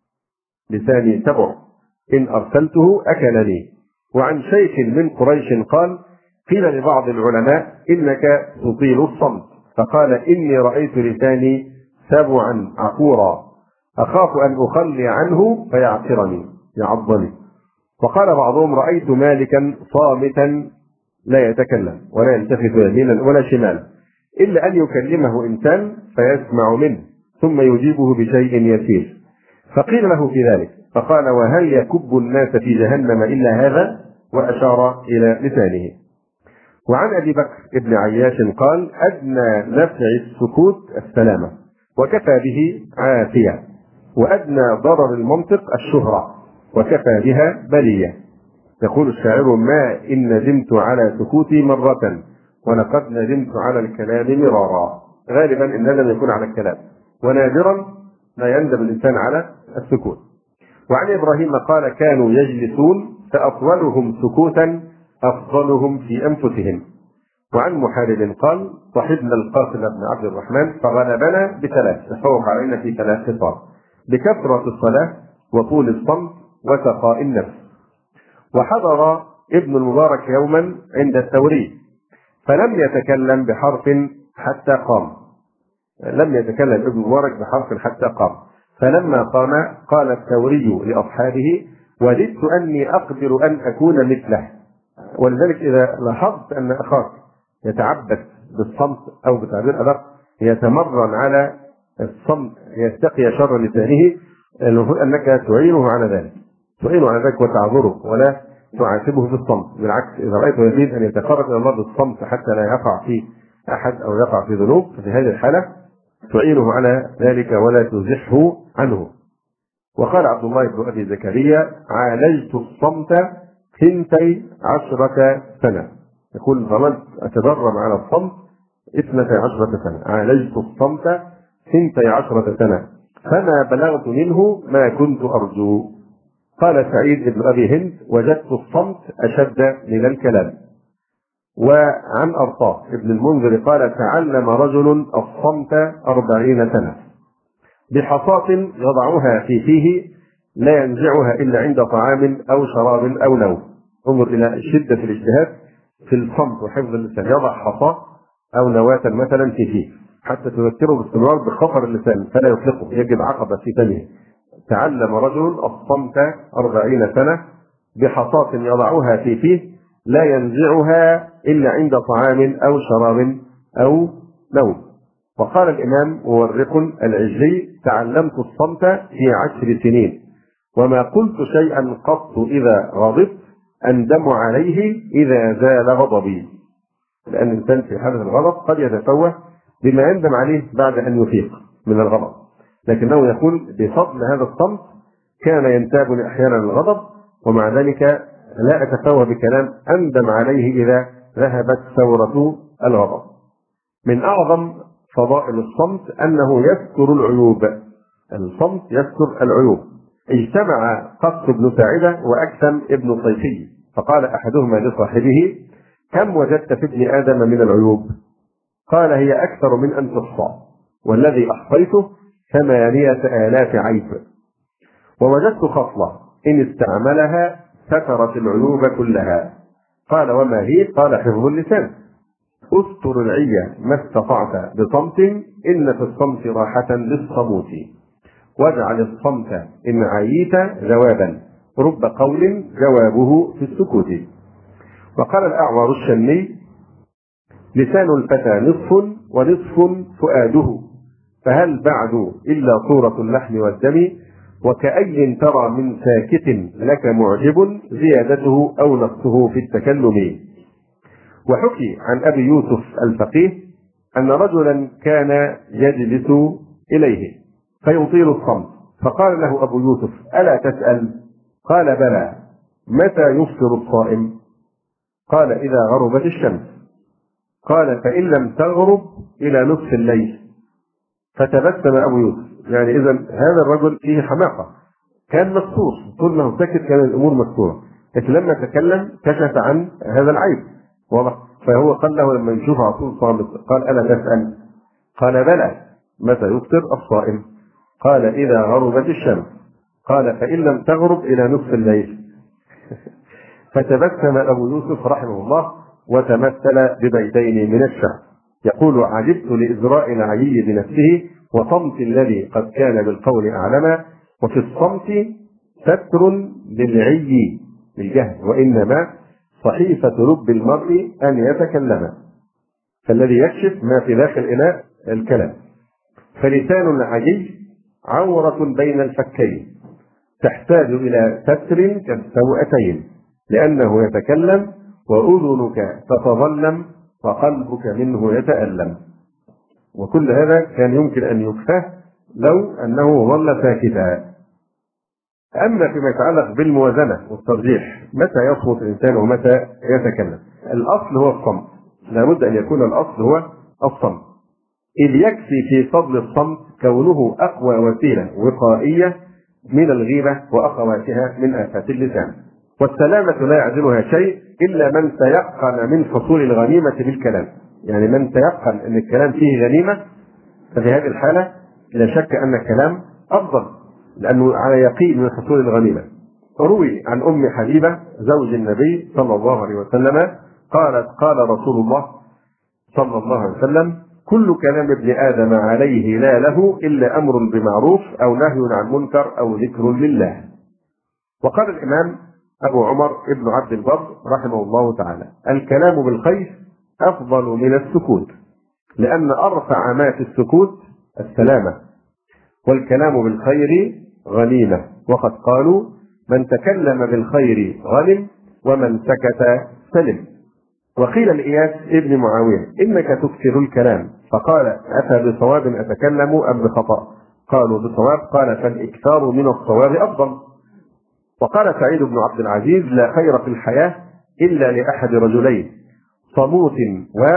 لساني سبع إن أرسلته أكلني. وعن شيخ من قريش قال قيل لبعض العلماء إنك تطيل الصمت فقال إني رأيت لساني سبعا عقورا أخاف أن أخلي عنه فيعصرني يعضني. وقال بعضهم رأيت مالكا صامتا لا يتكلم ولا يلتفت يمينا ولا شمالا إلا أن يكلمه إنسان فيسمع منه ثم يجيبه بشيء يسير. فقيل له في ذلك فقال وهل يكب الناس في جهنم إلا هذا، وأشار إلى لسانه. وعن أبي بكر ابن عياش قال أدنى نفع السكوت السلامة وكفى به عافية، وأدنى ضرر المنطق الشهرة وكفى بها بلية. يقول الشاعر ما إن ندمت على سكوتي مرة ولقد ندمت على الكلام مرارا. غالبا الندم يكون على الكلام ونادرا لا يندم الإنسان على السكوت. وعن إبراهيم قال كانوا يجلسون فأطولهم سكوتا أفضلهم في أنفسهم. وعن محارب قال صحبنا القاسم بن عبد الرحمن فغلبنا بثلاث، تفوق علينا في ثلاث خصال: بكثرة الصلاة وطول الصمت وسخاء النفس. وحضر ابن المبارك يوما عند الثوري فلم يتكلم بحرف حتى قام، لم يتكلم ابن المبارك بحرف حتى قام. فلما قام قال الثوري لأصحابه وددت أني أقدر أن أكون مثله. ولذلك إذا لاحظت أن أخاك يتعبد بالصمت أو بتعبير أدق يتمرن على الصمت يستقي شر لسانه، المفروض أنك تعينه على ذلك، تعينه على ذلك وتعذره ولا تعاتبه في الصمت. بالعكس إذا رأيته يريد أن يتقرب إلى الله بالصمت حتى لا يقع في أحد أو يقع في ذنوب، ففي هذه الحالة تعينه على ذلك ولا تزحه عنه. وقال عبد الله بن أبي زكريا عالجت الصمت ثنتي عشرة سنة، يقول ظللت أتدرب على الصمت اثنتي عشرة سنة، عالجت الصمت ثنتي عشرة سنة، فما بلغت منه ما كنت أرجو. قال سعيد بن أبي هند: وجدت الصمت أشد من الكلام. وعن أرطاه ابن المنذر قال: تعلم رجل الصمت أربعين سنة بحصاة يضعها في فيه لا ينزعها إلا عند طعام أو شراب أو نوم. انظر إلى شدة الاجتهاد في الصمت وحفظ اللسان، يضع حصاة أو نواة مثلا في فيه حتى تذكره باستمرار بخطر اللسان فلا يطلقه، يجد عقبة في فمه. تعلم رجل الصمت أربعين سنة بحصاة يضعها في فيه لا ينزعها إلا عند طعام أو شراب أو نوم. وقال الإمام مورق العجلي: تعلمت الصمت في عشر سنين وما قلت شيئا قط إذا غضبت أندم عليه إذا زال غضبي. لأن الإنسان في حالة الغضب قد يتفوه بما يندم عليه بعد أن يفيق من الغضب، لكنه يقول بفضل هذا الصمت كان ينتابني أحيانا الغضب، ومع ذلك لا أتفوه بكلام أندم عليه إذا ذهبت ثورة الغضب. من أعظم فضائل الصمت أنه يستر العيوب. الصمت يستر العيوب. اجتمع قص بن ساعدة وأكثم ابن صيفي، فقال أحدهما لصاحبه: كم وجدت في ابن آدم من العيوب؟ قال: هي أكثر من أن تحصى، والذي أحصيته ثمانية آلاف عيب. ووجدت خصلة إن استعملها سترت العيوب كلها. قال: وما هي؟ قال: حفظ اللسان. استر العية ما استطعت بصمت، إن في الصمت راحة للصموت. واجعل الصمت إن عييت جوابا، رب قول جوابه في السكوت. وقال الأعور الشني: لسان الفتى نصف ونصف فؤاده، فهل بعد إلا صورة اللحم والدم، وكأي ترى من ساكت لك معجب، زيادته أو نقصه في التكلم. وحكي عن أبي يوسف الفقيه أن رجلا كان يجلس إليه فيطيل الصمت، فقال له أبو يوسف: ألا تسأل؟ قال: بلى. متى يفطر الصائم؟ قال: إذا غربت الشمس. قال: فإن لم تغرب إلى نصف الليل. فتبسم أبو يوسف، يعني إذا هذا الرجل فيه حماقة، كان مستور، طول ما هو ساكت كان الأمور مستورة، لكن لما تكلم كشف عن هذا العيب، واضح؟ فهو قال له لما يشوف على طول صامت قال: ألا تسأل؟ قال: بلى. متى يفطر الصائم؟ قال: إذا غربت الشمس. قال: فإن لم تغرب إلى نصف الليل. فتبسم أبو يوسف رحمه الله وتمثل ببيتين من الشعر يقول: عجبت لإزراء العيي بنفسه، وصمت الذي قد كان بالقول أعلما، وفي الصمت ستر للعي بالجهل، وإنما صحيفة لب المرء أن يتكلم. فالذي يكشف ما في داخل الإناء الكلام. فلسان العجي عورة بين الفكين تحتاج إلى ستر كالسوأتين، لأنه يتكلم وأذنك تتظلم وقلبك منه يتألم. وكل هذا كان يمكن أن يكفاه لو أنه ظل ساكتا. أما فيما يتعلق بالموازنة والترجيح، متى يصمت الإنسان ومتى يتكلم؟ الأصل هو الصمت، لابد أن يكون الأصل هو الصمت، إذ يكفي في فضل الصمت كونه أقوى وسيلة وقائية من الغيبة وأخواتها من آفات اللسان. والسلامة لا يعدلها شيء إلا من تيقن من حصول الغنيمة بالكلام، يعني من تيقن أن الكلام فيه غنيمة، ففي هذه الحالة لا شك أن الكلام أفضل لأنه على يقين من حصول الغنيمة. روي عن أم حبيبة زوج النبي صلى الله عليه وسلم قالت: قال رسول الله صلى الله عليه وسلم: كل كلام ابن آدم عليه لا له إلا أمر بمعروف أو نهي عن منكر أو ذكر لله. وقال الإمام أبو عمر ابن عبد البر رحمه الله تعالى: الكلام بالخير أفضل من السكوت، لأن أرفع ما في السكوت السلامة، والكلام بالخير غنيمة، وقد قالوا: من تكلم بالخير غنم، ومن سكت سلم. وقيل لإياس ابن معاوية: إنك تكثر الكلام، فقال: أفى بصواب أتكلم أم بخطأ؟ قالوا: بصواب. قال: فالإكثار من الصواب أفضل. وقال سعيد بن عبد العزيز: لا خير في الحياة إلا لأحد رجلين: صموت واع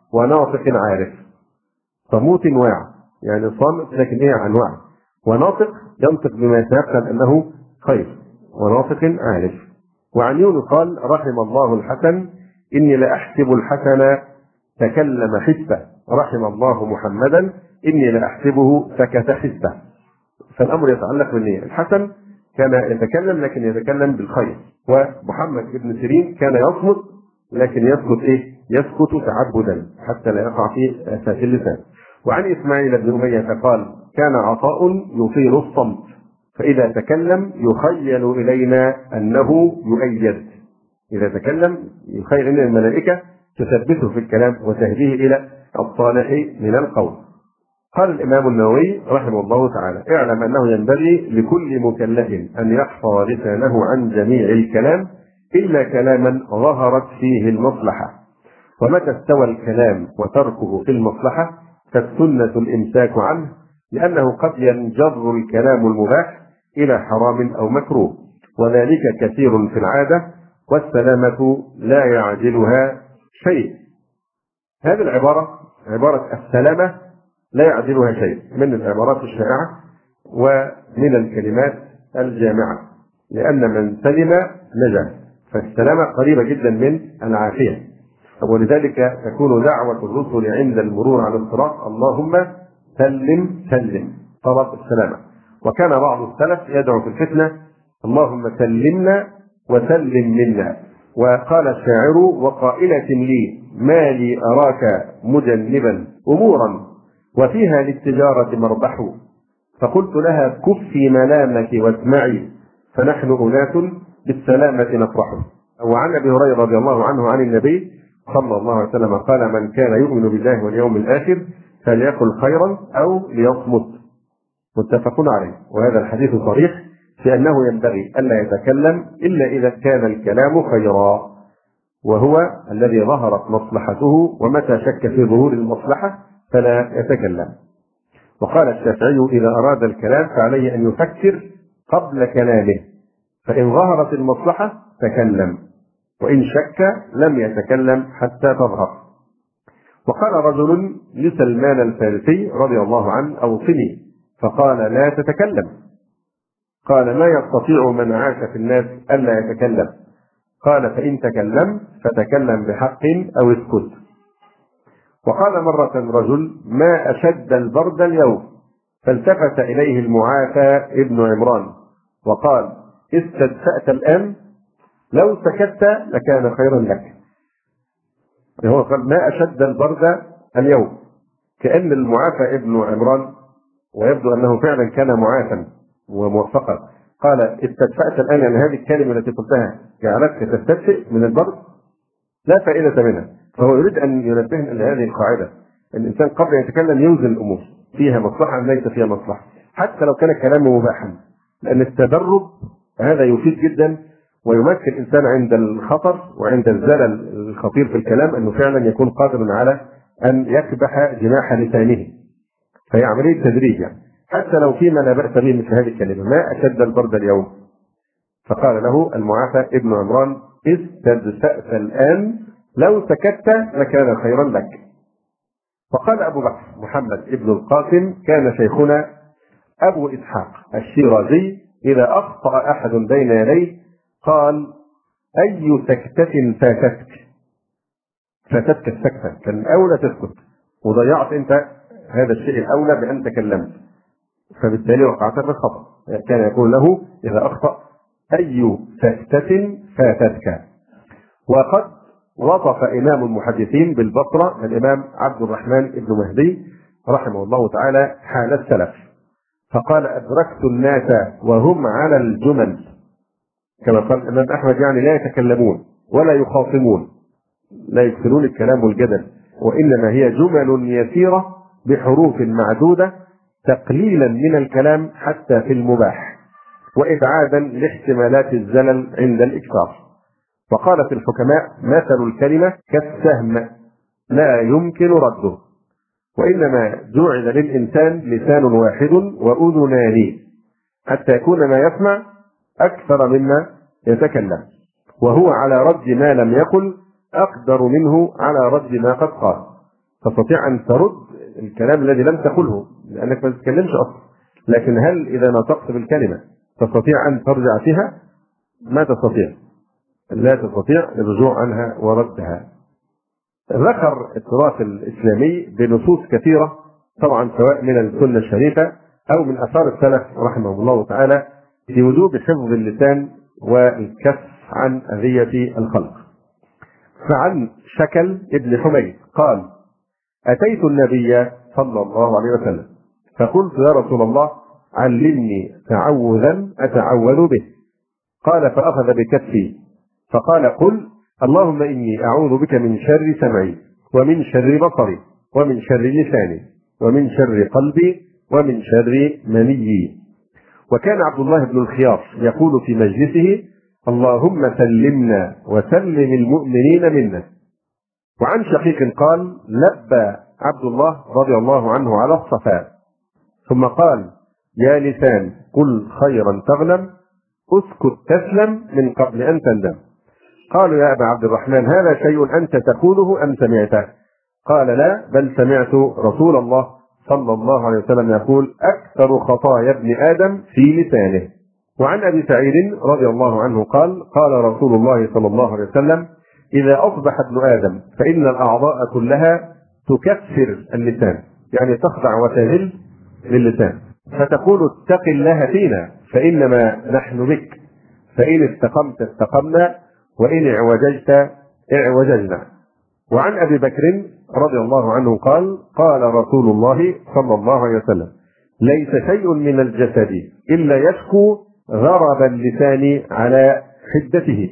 وناطق عارف. صموت واع يعني صامت لكن ايه عن وعي، وناطق ينطق بما يتيقن انه خير، وناطق عارف. وعن يونس قال رحم الله الحسن اني لاحسب الحسن تكلم حسبه، رحم الله محمدا اني لاحسبه سكت حسبه. فالامر يتعلق بالنية. الحسن كان يتكلم لكن يتكلم بالخير، ومحمد بن سيرين كان يصمت لكن يسكت ايه؟ يسكت تعبدا حتى لا يقع في اساس اللسان. وعن اسماعيل بن اميه قال كان عطاء يطيل الصمت فاذا تكلم يخيل الينا انه يؤيد. اذا تكلم يخيل الينا الملائكه تثبته في الكلام وتهديه الى الصالح من القول. قال الامام النووي رحمه الله تعالى اعلم انه ينبغي لكل مكلف ان يحفظ لسانه عن جميع الكلام الا كلاما ظهرت فيه المصلحه، ومتى استوى الكلام وتركه في المصلحه فالسنه الامساك عنه، لانه قد ينجر الكلام المباح الى حرام او مكروه، وذلك كثير في العاده والسلامه لا يعدلها شيء. هذه العباره عباره السلامه لا يعدلها شيء من العبارات الشائعه ومن الكلمات الجامعه، لان من سلم نجا، فالسلامه قريبه جدا من العافيه. ولذلك تكون دعوه الرسل عند المرور على الصراط اللهم سلم سلم، طلب السلامه. وكان بعض السلف يدعو في الفتنه اللهم سلمنا وسلم منا. وقال الشاعر وقائلة لي ما لي أراك مجنبا أمورا وفيها للتجارة مربح، فقلت لها كفي ملامك واسمعي فنحن أناس بالسلامة نفرح. وعن أبي هريرة رضي الله عنه عن النبي صلى الله عليه وسلم قال من كان يؤمن بالله واليوم الآخر فليقل خيرا أو ليصمت، متفق عليه. وهذا الحديث صريح في أنه ينبغي ألا يتكلم إلا إذا كان الكلام خيرا، وهو الذي ظهرت مصلحته، ومتى شك في ظهور المصلحة فلا يتكلم. وقال الشافعي إذا أراد الكلام فعليه أن يفكر قبل كلامه، فإن ظهرت المصلحة تكلم، وإن شك لم يتكلم حتى تظهر. وقال رجل لسلمان الفارسي رضي الله عنه أوصني، فقال لا تتكلم. قال ما يستطيع من عاش في الناس ألا يتكلم. قال فإن تكلم فتكلم بحق أو اسكت. وقال مرة رجل ما أشد البرد اليوم، فالتفت إليه المعافى ابن عمران وقال استدفأت الآن، لو سكت لكان خيرا لك. هو قال ما أشد البرد اليوم، كأن المعافى ابن عمران، ويبدو أنه فعلا كان معافى وموفقا، قال استدفأت الآن، يعني هذه الكلمة التي قلتها جعلتك تستدفئ من البرد، لا فائدة منها. فهو يريد أن ينبهنا إلى هذه القاعدة، الإنسان قبل أن يتكلم يوزن الأمور، فيها مصلحة ليس فيها مصلحة، حتى لو كان الكلام مباحا، لأن التدرب هذا يفيد جدا ويمكن الإنسان عند الخطر وعند الزلل الخطير في الكلام أنه فعلا يكون قادر على أن يكبح جناح لسانه، فهي عملية تدريب يعني. حتى لو فيما لا بأس به مثل هذه الكلمة ما أشد البرد اليوم، فقال له المعافى ابن عمران استدفأت الآن، لو سكت لكان خيرا لك. وقال أبو بكر محمد ابن القاسم كان شيخنا أبو إسحاق الشيرازي إذا أخطأ أحد بين يديه قال أي سكتة فاتتك، فاتتك السكتة، كان أولى تسكت وضيعت أنت هذا الشيء الأولى بأن تكلمت، فبالتالي وقعت في الخطأ. كان يقول له إذا أخطأ أي سكتة فاتتك. وقد وصف إمام المحدثين بالبصرة الإمام عبد الرحمن بن مهدي رحمه الله تعالى حال السلف، فقال أدركت الناس وهم على الجمل، كما قال الإمام أحمد يعني لا يتكلمون ولا يخاصمون، لا يكثرون الكلام والجدل، وإنما هي جمل يسيرة بحروف معدودة تقليلا من الكلام حتى في المباح، وإبعادا لاحتمالات الزلل عند الإكثار. وقال في الحكماء مثل الكلمة كالسهم لا يمكن رده، وإنما جعل للإنسان لسان واحد وأذنان حتى يكون ما يسمع أكثر مما يتكلم، وهو على رد ما لم يقل أقدر منه على رد ما قد قال. تستطيع أن ترد الكلام الذي لم تقله لأنك ما تتكلمش أصلا، لكن هل إذا نطقت بالكلمة تستطيع أن ترجع فيها؟ ما تستطيع، لا تستطيع الرجوع عنها وردها. ذكر التراث الإسلامي بنصوص كثيرة طبعا سواء من السنة الشريفة أو من آثار السلف رحمه الله تعالى في وجوب حفظ اللسان والكف عن أذية الخلق. فعن شكل ابن حميد قال: أتيت النبي صلى الله عليه وسلم فقلت: يا رسول الله علمني تعوذا أتعوذ به. قال: فأخذ بكفي فقال: قل: اللهم إني أعوذ بك من شر سمعي ومن شر بصري ومن شر لساني ومن شر قلبي ومن شر منيي. وكان عبد الله بن الخيار يقول في مجلسه: اللهم سلمنا وسلم المؤمنين منا. وعن شقيق قال: لبى عبد الله رضي الله عنه على الصفاء ثم قال: يا لسان قل خيرا تغنم، اسكت تسلم من قبل أن تندم. قالوا: يا أبا عبد الرحمن هذا شيء أنت تقوله أم سمعته؟ قال: لا، بل سمعت رسول الله صلى الله عليه وسلم يقول: أكثر خطايا ابن آدم في لسانه. وعن أبي سعيد رضي الله عنه قال: قال رسول الله صلى الله عليه وسلم: إذا أصبح ابن آدم فإن الأعضاء كلها تكفر اللسان، يعني تخضع وتذل للسان، فتقول: اتق الله فينا فإنما نحن بك، فإن استقمت استقمنا وإن اعوججت اعوججنا. وعن أبي بكر رضي الله عنه قال: قال رسول الله صلى الله عليه وسلم: ليس شيء من الجسد إلا يشكو ضرب اللسان على حدته.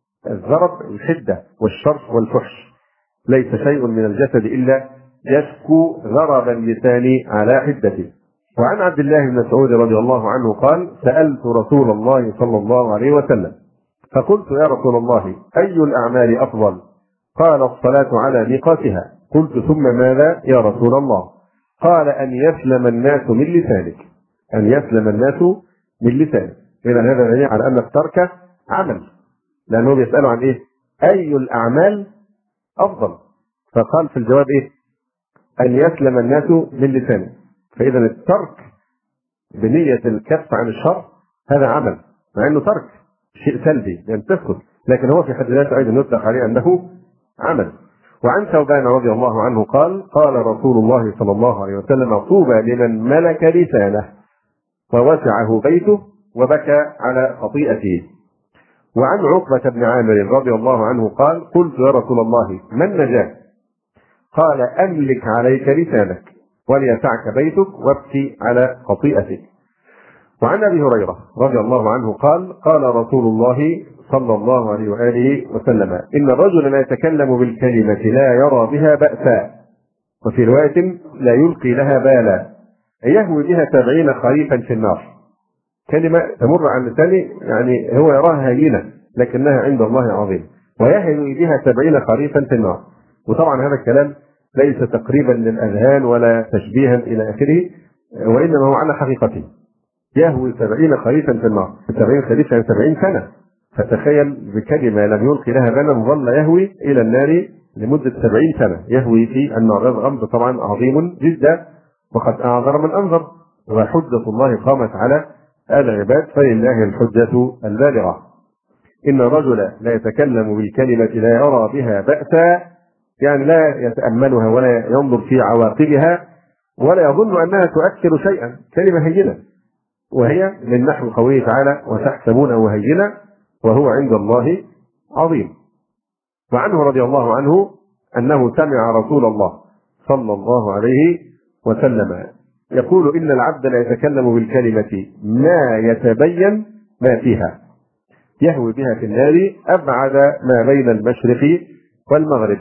الضرب الحدة والشرف والفحش، ليس شيء من الجسد إلا يشكو ضرب اللسان على حدته. وعن عبد الله بن مسعود رضي الله عنه قال: سألت رسول الله صلى الله عليه وسلم فقلت: يا رسول الله أي الأعمال أفضل؟ قال: الصلاة على ميقاتها. قلت: ثم ماذا يا رسول الله؟ قال: أن يسلم الناس من لسانك، أن يسلم الناس من لسانك. إذا هذا دليل على أن الترك عمل، لأنه بيسأله عن إيه؟ أي الأعمال أفضل؟ فقال في الجواب إيه؟ أن يسلم الناس من لسانك. فإذا الترك بنية الكف عن الشر هذا عمل، مع أنه ترك شيء سلبي لأن تسكت، لكن هو في حد ذاته أيضا يطلق عليه أنه عمل. وعن ثوبان رضي الله عنه قال: قال رسول الله صلى الله عليه وسلم: طوبى لمن ملك لسانه ووسعه بيته وبكى على خطيئته. وعن عقبة بن عامر رضي الله عنه قال: قلت: يا رسول الله ما النجاة؟ قال: أملك عليك لسانك وليسعك بيتك وابكي على خطيئتك. وعن أبي هريرة رضي الله عنه قال: قال رسول الله صلى الله عليه وآله وسلم: إن الرجل لا يتكلم بالكلمة لا يرى بها بأسا، وفي رواية لا يلقي لها بالا، يهوي بها سبعين خريفا في النار. كلمة تمر عن لسانه يعني هو يراها هينة لكنها عند الله عظيم، ويهوي بها سبعين خريفا في النار. وطبعا هذا الكلام ليس تقريبا للأذهان ولا تشبيها إلى آخره، وإنما هو على حقيقته. يهوي سبعين خريفا في النار، سبعين خريف يعني سبعين سنة، فتخيل بكلمة لم يلقي لها بالا ظل يهوي إلى النار لمدة سبعين سنة، يهوي في النار. هذا أمر طبعا عظيم جدا، وقد أعذر من أنذر، وحجة الله قامت على العباد فلله الحجة البالغة. إن الرجل لا يتكلم بالكلمة لا يرى بها بأسا، يعني لا يتأملها ولا ينظر في عواقبها ولا يظن أنها تؤثر شيئا، كلمة هينة، وهي من نحو قوله تعالى: وتحسبونه هينة وهو عند الله عظيم. وعنه رضي الله عنه أنه سمع رسول الله صلى الله عليه وسلم يقول: إن العبد لا يتكلم بالكلمة ما يتبين ما فيها، يهوي بها في النار أبعد ما بين المشرق والمغرب.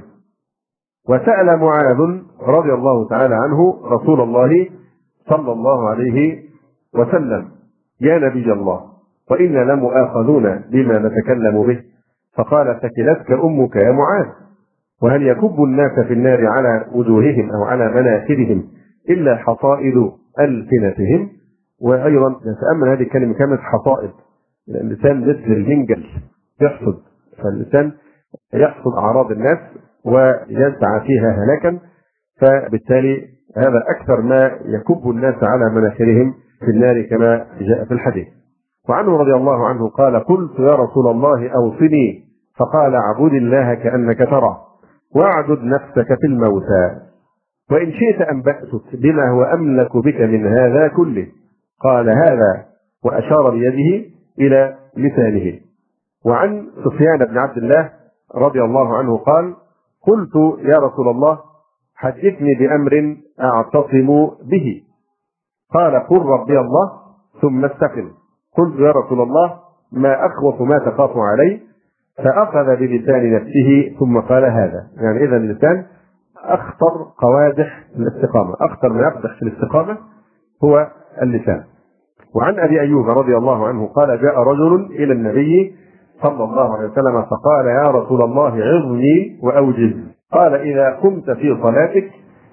وسأل معاذ رضي الله تعالى عنه رسول الله صلى الله عليه وسلم: يا نبي الله، وإنا لمؤاخذون بما نتكلم به. فقال: ثكلتك أمك يا معاذ، وهل يكب الناس في النار على وجوههم أو على مناخرهم إلا حصائد ألسنتهم. وأيضا نتأمل هذه الكلمة كلمة حصائد، اللسان مثل المنجل يحصد، فاللسان يحصد أعراض الناس ويسعى فيها هلاكا. فبالتالي هذا أكثر ما يكب الناس على مناخرهم في النار كما جاء في الحديث. وعنه رضي الله عنه قال: قلت يا رسول الله أوصني، فقال: اعبد الله كأنك تراه واعدد نفسك في الموتى، وإن شئت أنبأتك بما هو أملك بك من هذا كله. قال: هذا، وأشار بيده إلى لسانه. وعن سفيان بن عبد الله رضي الله عنه قال: قلت يا رسول الله حدثني بأمر أعتصم به. قال: قل ربي الله ثم استقم. قلت يا رسول الله ما أخوف ما تخاف علي؟ فأخذ بلسان نفسه ثم قال: هذا. يعني إذا اللسان أخطر قوادح الاستقامة، أخطر ما يقدح في الاستقامة هو اللسان. وعن أبي أيوب رضي الله عنه قال: جاء رجل إلى النبي صلى الله عليه وسلم فقال: يا رسول الله عظني وأوجز. قال: إذا قمت في صلاتك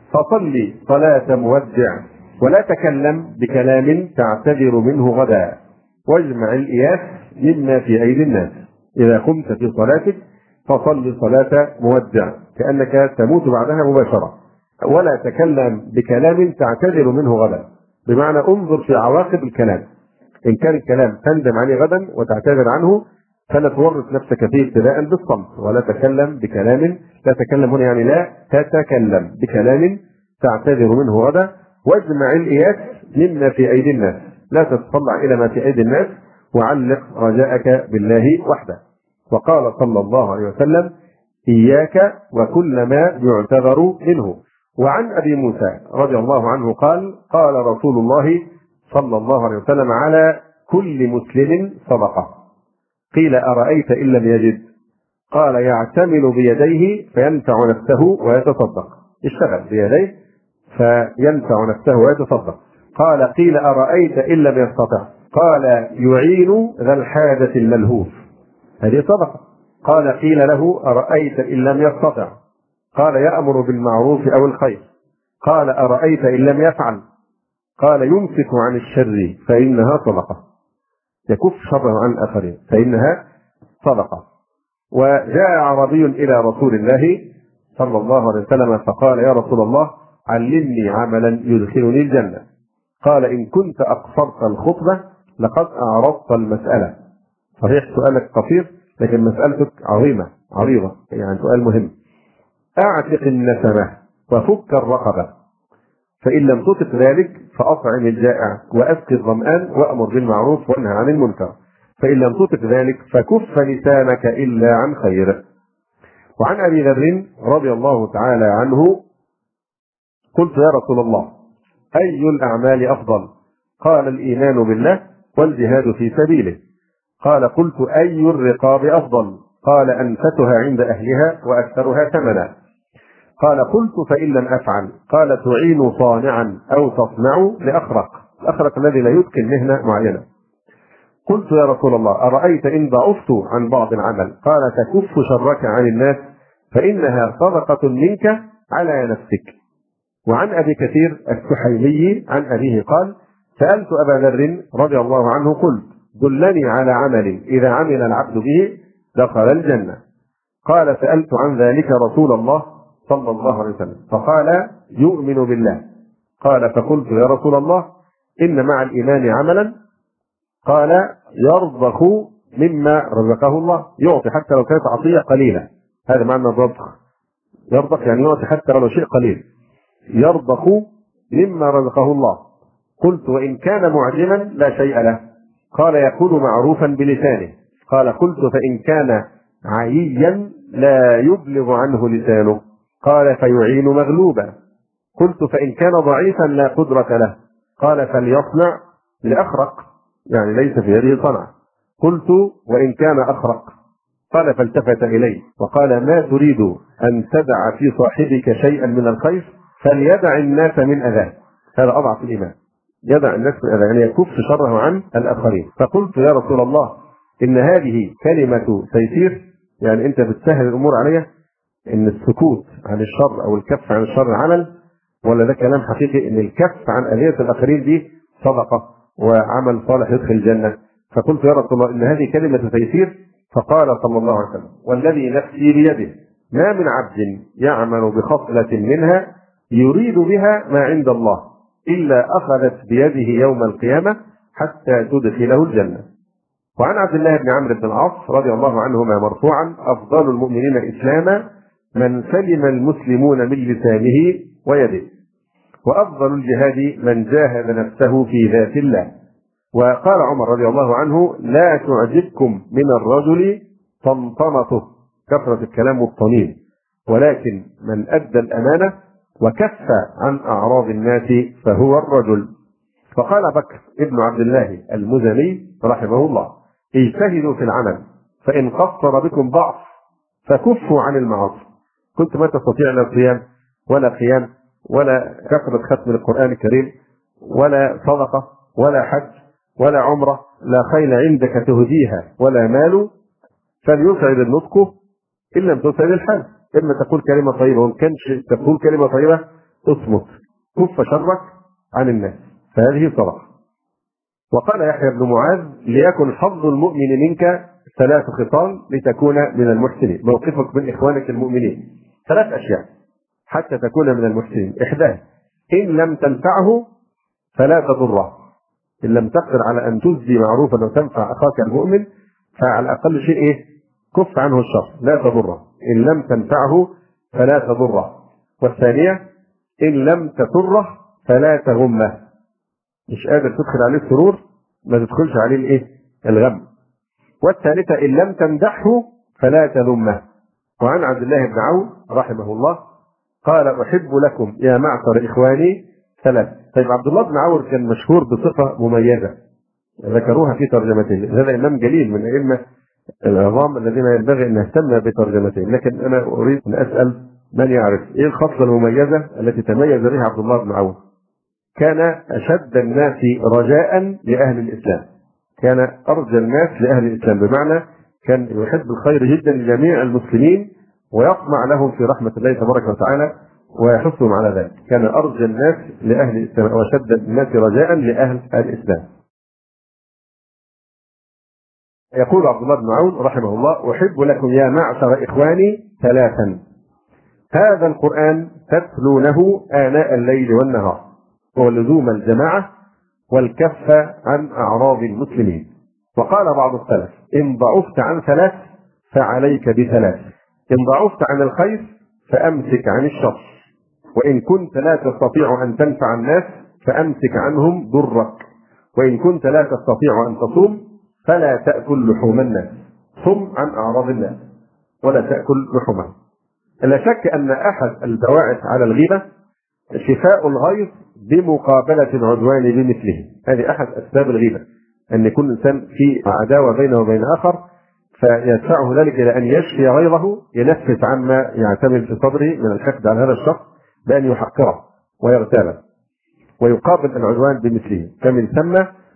فصلي صلاة مودع، ولا تكلم بكلام تعتذر منه غدا، واجمع الإياس مما في أيدي الناس. إذا قمت في صلاتك فصلي صلاة مودع كأنك تموت بعدها مباشرة، ولا تكلم بكلام تعتذر منه غدا، بمعنى انظر في عواقب الكلام. إن كان الكلام تندم عليه غدا وتعتذر عنه فلا تورط نفسك فيه ابتداء بالصمت، ولا تكلم بكلام، لا تكلم هنا يعني لا تتكلم بكلام تعتذر منه غدا، واجمع الإياس مما في أيدي الناس، لا تتطلع إلى ما في أيدي الناس، وعلق رجاءك بالله وحده. وقال صلى الله عليه وسلم: إياك وكل ما يعتذر منه. وعن أبي موسى رضي الله عنه قال: قال رسول الله صلى الله عليه وسلم: على كل مسلم صدقة. قيل: أرأيت إن لم يجد؟ قال: يعتمل بيديه فينفع نفسه ويتصدق. اشتغل بيديه فينفع نفسه ويتصدق. قال: قيل: أرأيت إن لم يستطع؟ قال: يعين ذا الحاجة الملهوف. هذه صدقة. قال: قيل له: أرأيت إن لم يستطع؟ قال: يأمر بالمعروف أو الخير. قال: أرأيت إن لم يفعل؟ قال: يمسك عن الشر فإنها صدقة، يكف شره عن الآخرين فإنها صدقة. وجاء عربي إلى رسول الله صلى الله عليه وسلم فقال: يا رسول الله علمني عملا يدخلني الجنة. قال: إن كنت أقصرت الخطبة لقد أعرضت المسألة. صحيح سؤالك قصير لكن مسألتك عظيمة عريضة، يعني سؤال مهم. أعتق النسمة وفك الرقبة، فإن لم تطق ذلك فأطعم الجائع وأسقي الظمآن وأمر بالمعروف وانهى عن المنكر، فإن لم تطق ذلك فكف لسانك إلا عن خير. وعن أبي ذر رضي الله تعالى عنه قلت: يا رسول الله أي الأعمال أفضل؟ قال: الإيمان بالله والجهاد في سبيله. قال: قلت: أي الرقاب أفضل؟ قال: أنفتها عند أهلها وأكثرها ثمنا. قال: قلت: فإن لم أفعل؟ قال: تعين صانعا أو تصنع لأخرق، الأخرق الذي لا يتقن مهنة معينة. قلت: يا رسول الله أرأيت إن ضعفت عن بعض العمل؟ قال: تكف شرك عن الناس فإنها صدقة منك على نفسك. وعن أبي كثير السحيمي عن أبيه قال: سألت أبا ذر رضي الله عنه قلت: دلني على عمل إذا عمل العبد به دخل الجنة. قال: سألت عن ذلك رسول الله صلى الله عليه وسلم فقال: يؤمن بالله. قال: فقلت: يا رسول الله إن مع الإيمان عملا؟ قال: يرضخ مما رزقه الله، يعطي حتى لو كانت عطية قليلة. هذا معنى الرضخ، يرضخ يعني يعطي حتى لو شيء قليل، يرضخ مما رزقه الله. قلت: وإن كان معجما لا شيء له؟ قال: يقول معروفا بلسانه. قال: قلت: فإن كان عييا لا يبلغ عنه لسانه؟ قال: فيعين مغلوبا. قلت: فإن كان ضعيفا لا قدرة له؟ قال: فليصنع لأخرق، يعني ليس في يده صنع. قلت: وإن كان أخرق؟ قال: فالتفت إلي وقال: ما تريد أن تدع في صاحبك شيئا من الخير؟ فليدع الناس من أذاه. هذا أضعف الإيمان، يدع الناس من أذاه، يعني يكف شره عن الآخرين. فقلت: يا رسول الله إن هذه كلمة تيسير، يعني أنت بتسهل الأمور عليها، إن السكوت عن الشر أو الكف عن الشر عمل، ولا ده كلام حقيقي إن الكف عن أذية الآخرين دي صدقة وعمل صالح يدخل الجنة؟ فقلت: يا رسول الله إن هذه كلمة تيسير. فقال صلى الله عليه وسلم: والذي نفسي بيده ما من عبد يعمل بخصلة منها يريد بها ما عند الله إلا أخذت بيده يوم القيامة حتى تدخله الجنة. وعن عبد الله بن عمرو بن العاص رضي الله عنهما مرفوعا: أفضل المؤمنين إسلاما من سلم المسلمون من لسانه ويده، وأفضل الجهاد من جاهد نفسه في ذات الله. وقال عمر رضي الله عنه: لا تعجبكم من الرجل طنطنته، كثرة الكلام والطنين، ولكن من أدى الأمانة وكف عن أعراض الناس فهو الرجل. فقال بكر ابن عبد الله المزني رحمه الله: اجتهدوا في العمل، فإن قصر بكم ضعف فكفوا عن المعاصي. كنت ما تستطيع لا صيام ولا قيام ولا كثرة ختم القرآن الكريم ولا صدقة ولا حج ولا عمرة، لا خيل عندك تهديها ولا مال، فليسعد النطق إن لم تسعد الحال. إما تقول كلمة طيبة، وإن كانش تقول كلمة طيبة اصمت، كف شرك عن الناس، فهذه صدقة. وقال يحيى بن معاذ: ليكن حظ المؤمن منك ثلاث خصال لتكون من المحسنين. موقفك من إخوانك المؤمنين ثلاث أشياء حتى تكون من المحسنين: إحداها إن لم تنفعه فلا تضره. إن لم تقدر على أن تجزي معروفا وتنفع أخاك المؤمن، فعلى أقل شيء إيه؟ كف عنه الشر، لا تضره. إن لم تنفعه فلا تضره. والثانية إن لم تسره فلا تغمه. مش قادر تدخل عليه السرور، ما تدخلش عليه الإيه؟ الغم. والثالثة إن لم تمدحه فلا تذمه. وعن عبد الله بن عون رحمه الله قال: أحب لكم يا معشر إخواني ثلاث. طيب عبد الله بن عون كان مشهور بصفة مميزة ذكروها في ترجمتين. هذا إمام جليل من الأئمة العظام الذين ينبغي أن نهتم بترجمتين، لكن أنا أريد أن أسأل من يعرف إيه الخصلة المميزة التي تميز بها عبد الله بن عون. كان أشد الناس رجاء لأهل الإسلام، كان أرجى الناس لأهل الإسلام، بمعنى كان يحب الخير جدا لجميع المسلمين ويطمع لهم في رحمة الله تبارك وتعالى ويحثهم على ذلك. كان أرجى الناس لأهل الإسلام وأشد الناس رجاء لأهل الإسلام. يقول عبد الله بن عون رحمه الله: أحب لكم يا معشر إخواني ثلاثا: هذا القرآن تتلونه آناء الليل والنهار، ولزوم الجماعة، والكف عن أعراض المسلمين. وقال بعض السلف: إن ضعفت عن ثلاث فعليك بثلاث: إن ضعفت عن الخير فأمسك عن الشر، وإن كنت لا تستطيع أن تنفع الناس فأمسك عنهم ضرك، وإن كنت لا تستطيع أن تصوم فلا تأكل لحوم الناس، صم عن أعراض الناس ولا تأكل لحومهم. لا شك أن أحد البواعث على الغيبة شفاء الغيظ بمقابلة العدوان بمثله. هذه أحد أسباب الغيبة، أن يكون الإنسان في عداوة بينه وبين آخر، فيدفعه ذلك إلى أن يشفي غيظه، ينفس عما يعتمد في صدره من الحقد على هذا الشخص بأن يحقره ويغتابه، ويقابل العدوان بمثله. فمن ثم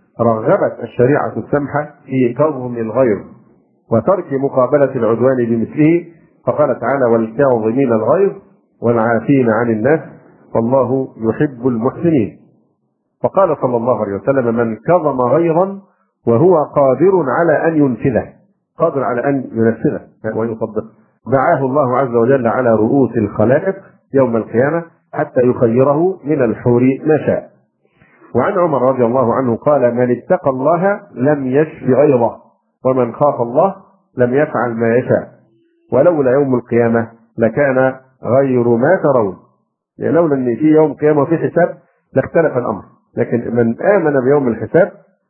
رغبت الشريعة السمحة في كظم الغيظ وترك مقابلة العدوان بمثله، فقال تعالى: والكاظمين الغيظ والعافين عن الناس والله يحب المحسنين. وقال صلى الله عليه وسلم: من كظم غيظا وهو قادر على أن ينفذه، قادر على أن ينفذه ويصدقه، دعاه الله عز وجل على رؤوس الخلائق يوم القيامة حتى يخيره من الحور ما شاء. وعن عمر رضي الله عنه قال: من اتقى الله لم يشف غيظه، ومن خاف الله لم يفعل ما يشاء، ولولا يوم القيامة لكان غير ما ترون. يعني لولا ان في يوم قيامة وفي حساب لاختلف الامر، لكن من آمن بيوم الحساب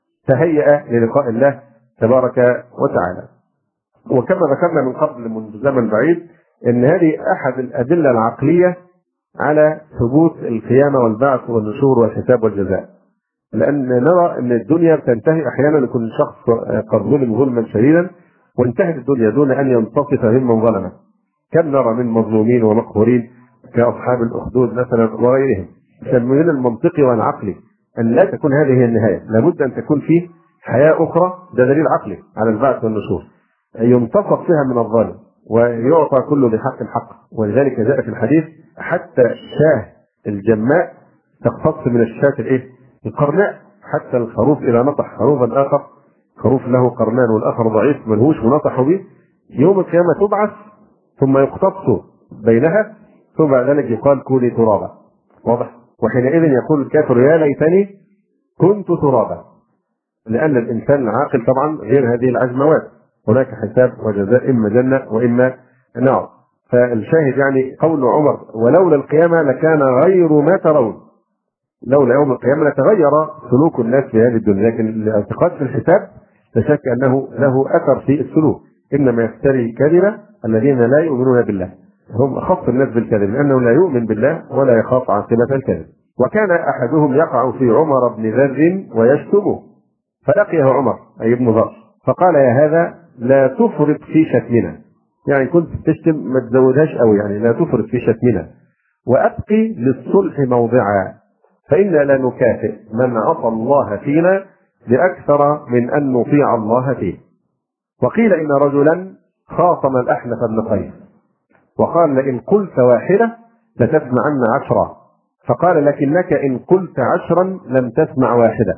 تهيأ للقاء الله تبارك وتعالى. وكما ذكرنا من قبل منذ زمن بعيد ان هذه احد الادلة العقلية على ثبوت القيامة والبعث والنشور والحساب والجزاء، لأن نرى أن الدنيا بتنتهي أحيانا لكل شخص قد ظلم ظلما شديدا وانتهت الدنيا دون أن ينتصف ممن ظلمه. كم نرى من مظلومين ومقهورين كأصحاب الأخدود مثلا وغيرهم. من المنطقي والعقلي أن لا تكون هذه هي النهاية، لابد أن تكون فيه حياة أخرى. ده دليل عقلي على البعث والنشور، ينتصف فيها من الظالم ويعطى كل ذي حق حقه. ولذلك جاء في الحديث: حتى الشاه الجماء تقتص من الشاة الايه؟ القرناء. حتى الخروف اذا نطح خروفا اخر، خروف له قرنان والاخر ضعيف ملهوش ونطحوا به، يوم القيامه تبعث ثم يقتص بينها، ثم بعد ذلك يقال كوني ترابا. واضح؟ وحينئذ يقول الكافر يا ليتني كنت ترابا، لأن الإنسان العاقل طبعا غير هذه العزموات، هناك حساب وجزاء، إما جنة وإما نار. فالشاهد يعني قول عمر ولولا القيامة لكان غير ما ترون، لولا يوم القيامة لتغير سلوك الناس في هذه الدنيا، لكن الاعتقاد في الحساب لا شك أنه له أثر في السلوك. إنما يفتري الكذب الذين لا يؤمنون بالله، هم أخف الناس بالكذب لأنه لا يؤمن بالله ولا يخاف عاقبة الكذب. وكان أحدهم يقع في عمر بن ذر ويشتمه، فلقيه عمر أي ابن ذر فقال يا هذا لا تفرط في شتمنا، يعني كنت تشتم ما تزودهاش قوي، يعني لا تفرط في شتمنا، وأبقي للصلح موضعا، فإنا لا نكافئ من عصى الله فينا بأكثر من أن نطيع الله فيه. وقيل إن رجلا خاصم الأحنف بن قيس وقال لئن قلت واحدة لتسمعن عشرة، فقال لكنك إن قلت عشرا لم تسمع واحدة.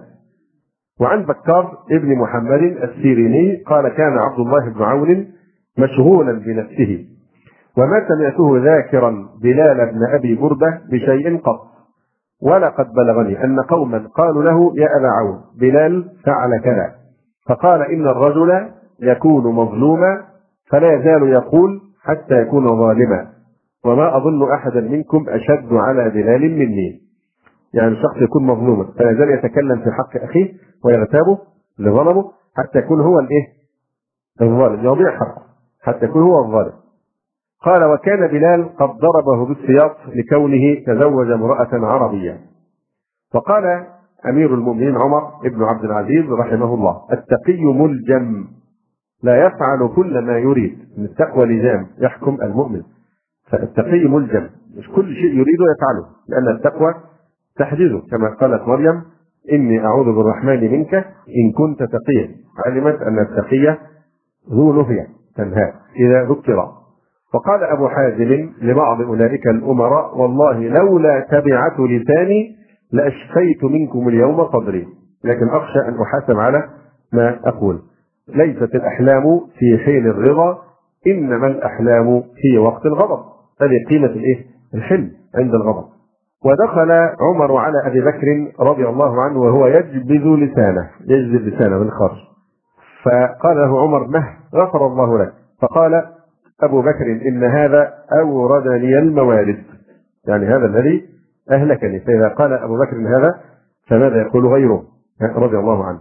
وعن بكار ابن محمد السيريني قال كان عبد الله بن عون مشغولا بنفسه وما سمعته ذاكرا بلال بن أبي بردة بشيء قط، ولقد بلغني أن قوما قالوا له يا أبا عون بلال فعل كذا، فقال إن الرجل يكون مظلوما فلا يزال يقول حتى يكون ظالما، وما أظن أحدا منكم أشد على بلال مني. يعني الشخص يكون مظلوما فلا يزال يتكلم في حق أخيه ويغتابه لظلمه حتى يكون هو الإيه؟ الظالم، يضيع حقه حتى يكون هو الظالم. قال وكان بلال قد ضربه بالسياط لكونه تزوج امرأة عربية. فقال أمير المؤمنين عمر بن عبد العزيز رحمه الله التقي ملجم لا يفعل كل ما يريد، من التقوى لجام يحكم المؤمن، فالتقي ملجم مش كل شيء يريده يفعله، لأن التقوى تحجزه كما قالت مريم إني أعوذ بالرحمن منك إن كنت تقيا، علمت أن التقية ذو نهية تنهى إذا ذكر. وقال أبو حازم لبعض أولئك الأمراء والله لولا تبعة لساني لأشفيت منكم اليوم صدري، لكن أخشى أن أحاسب على ما أقول. ليست الأحلام في حين الرضا إنما الأحلام في وقت الغضب، هذه قيمة الإيه؟ الحلم عند الغضب. ودخل عمر على أبي بكر رضي الله عنه وهو يجبذ لسانه، يجبذ لسانه بالخرج، فقال له عمر مه غفر الله لك، فقال أبو بكر إن هذا أوردني الموارد، يعني هذا الذي أهلكني، فإذا قال أبو بكر هذا فماذا يقول غيره رضي الله عنه.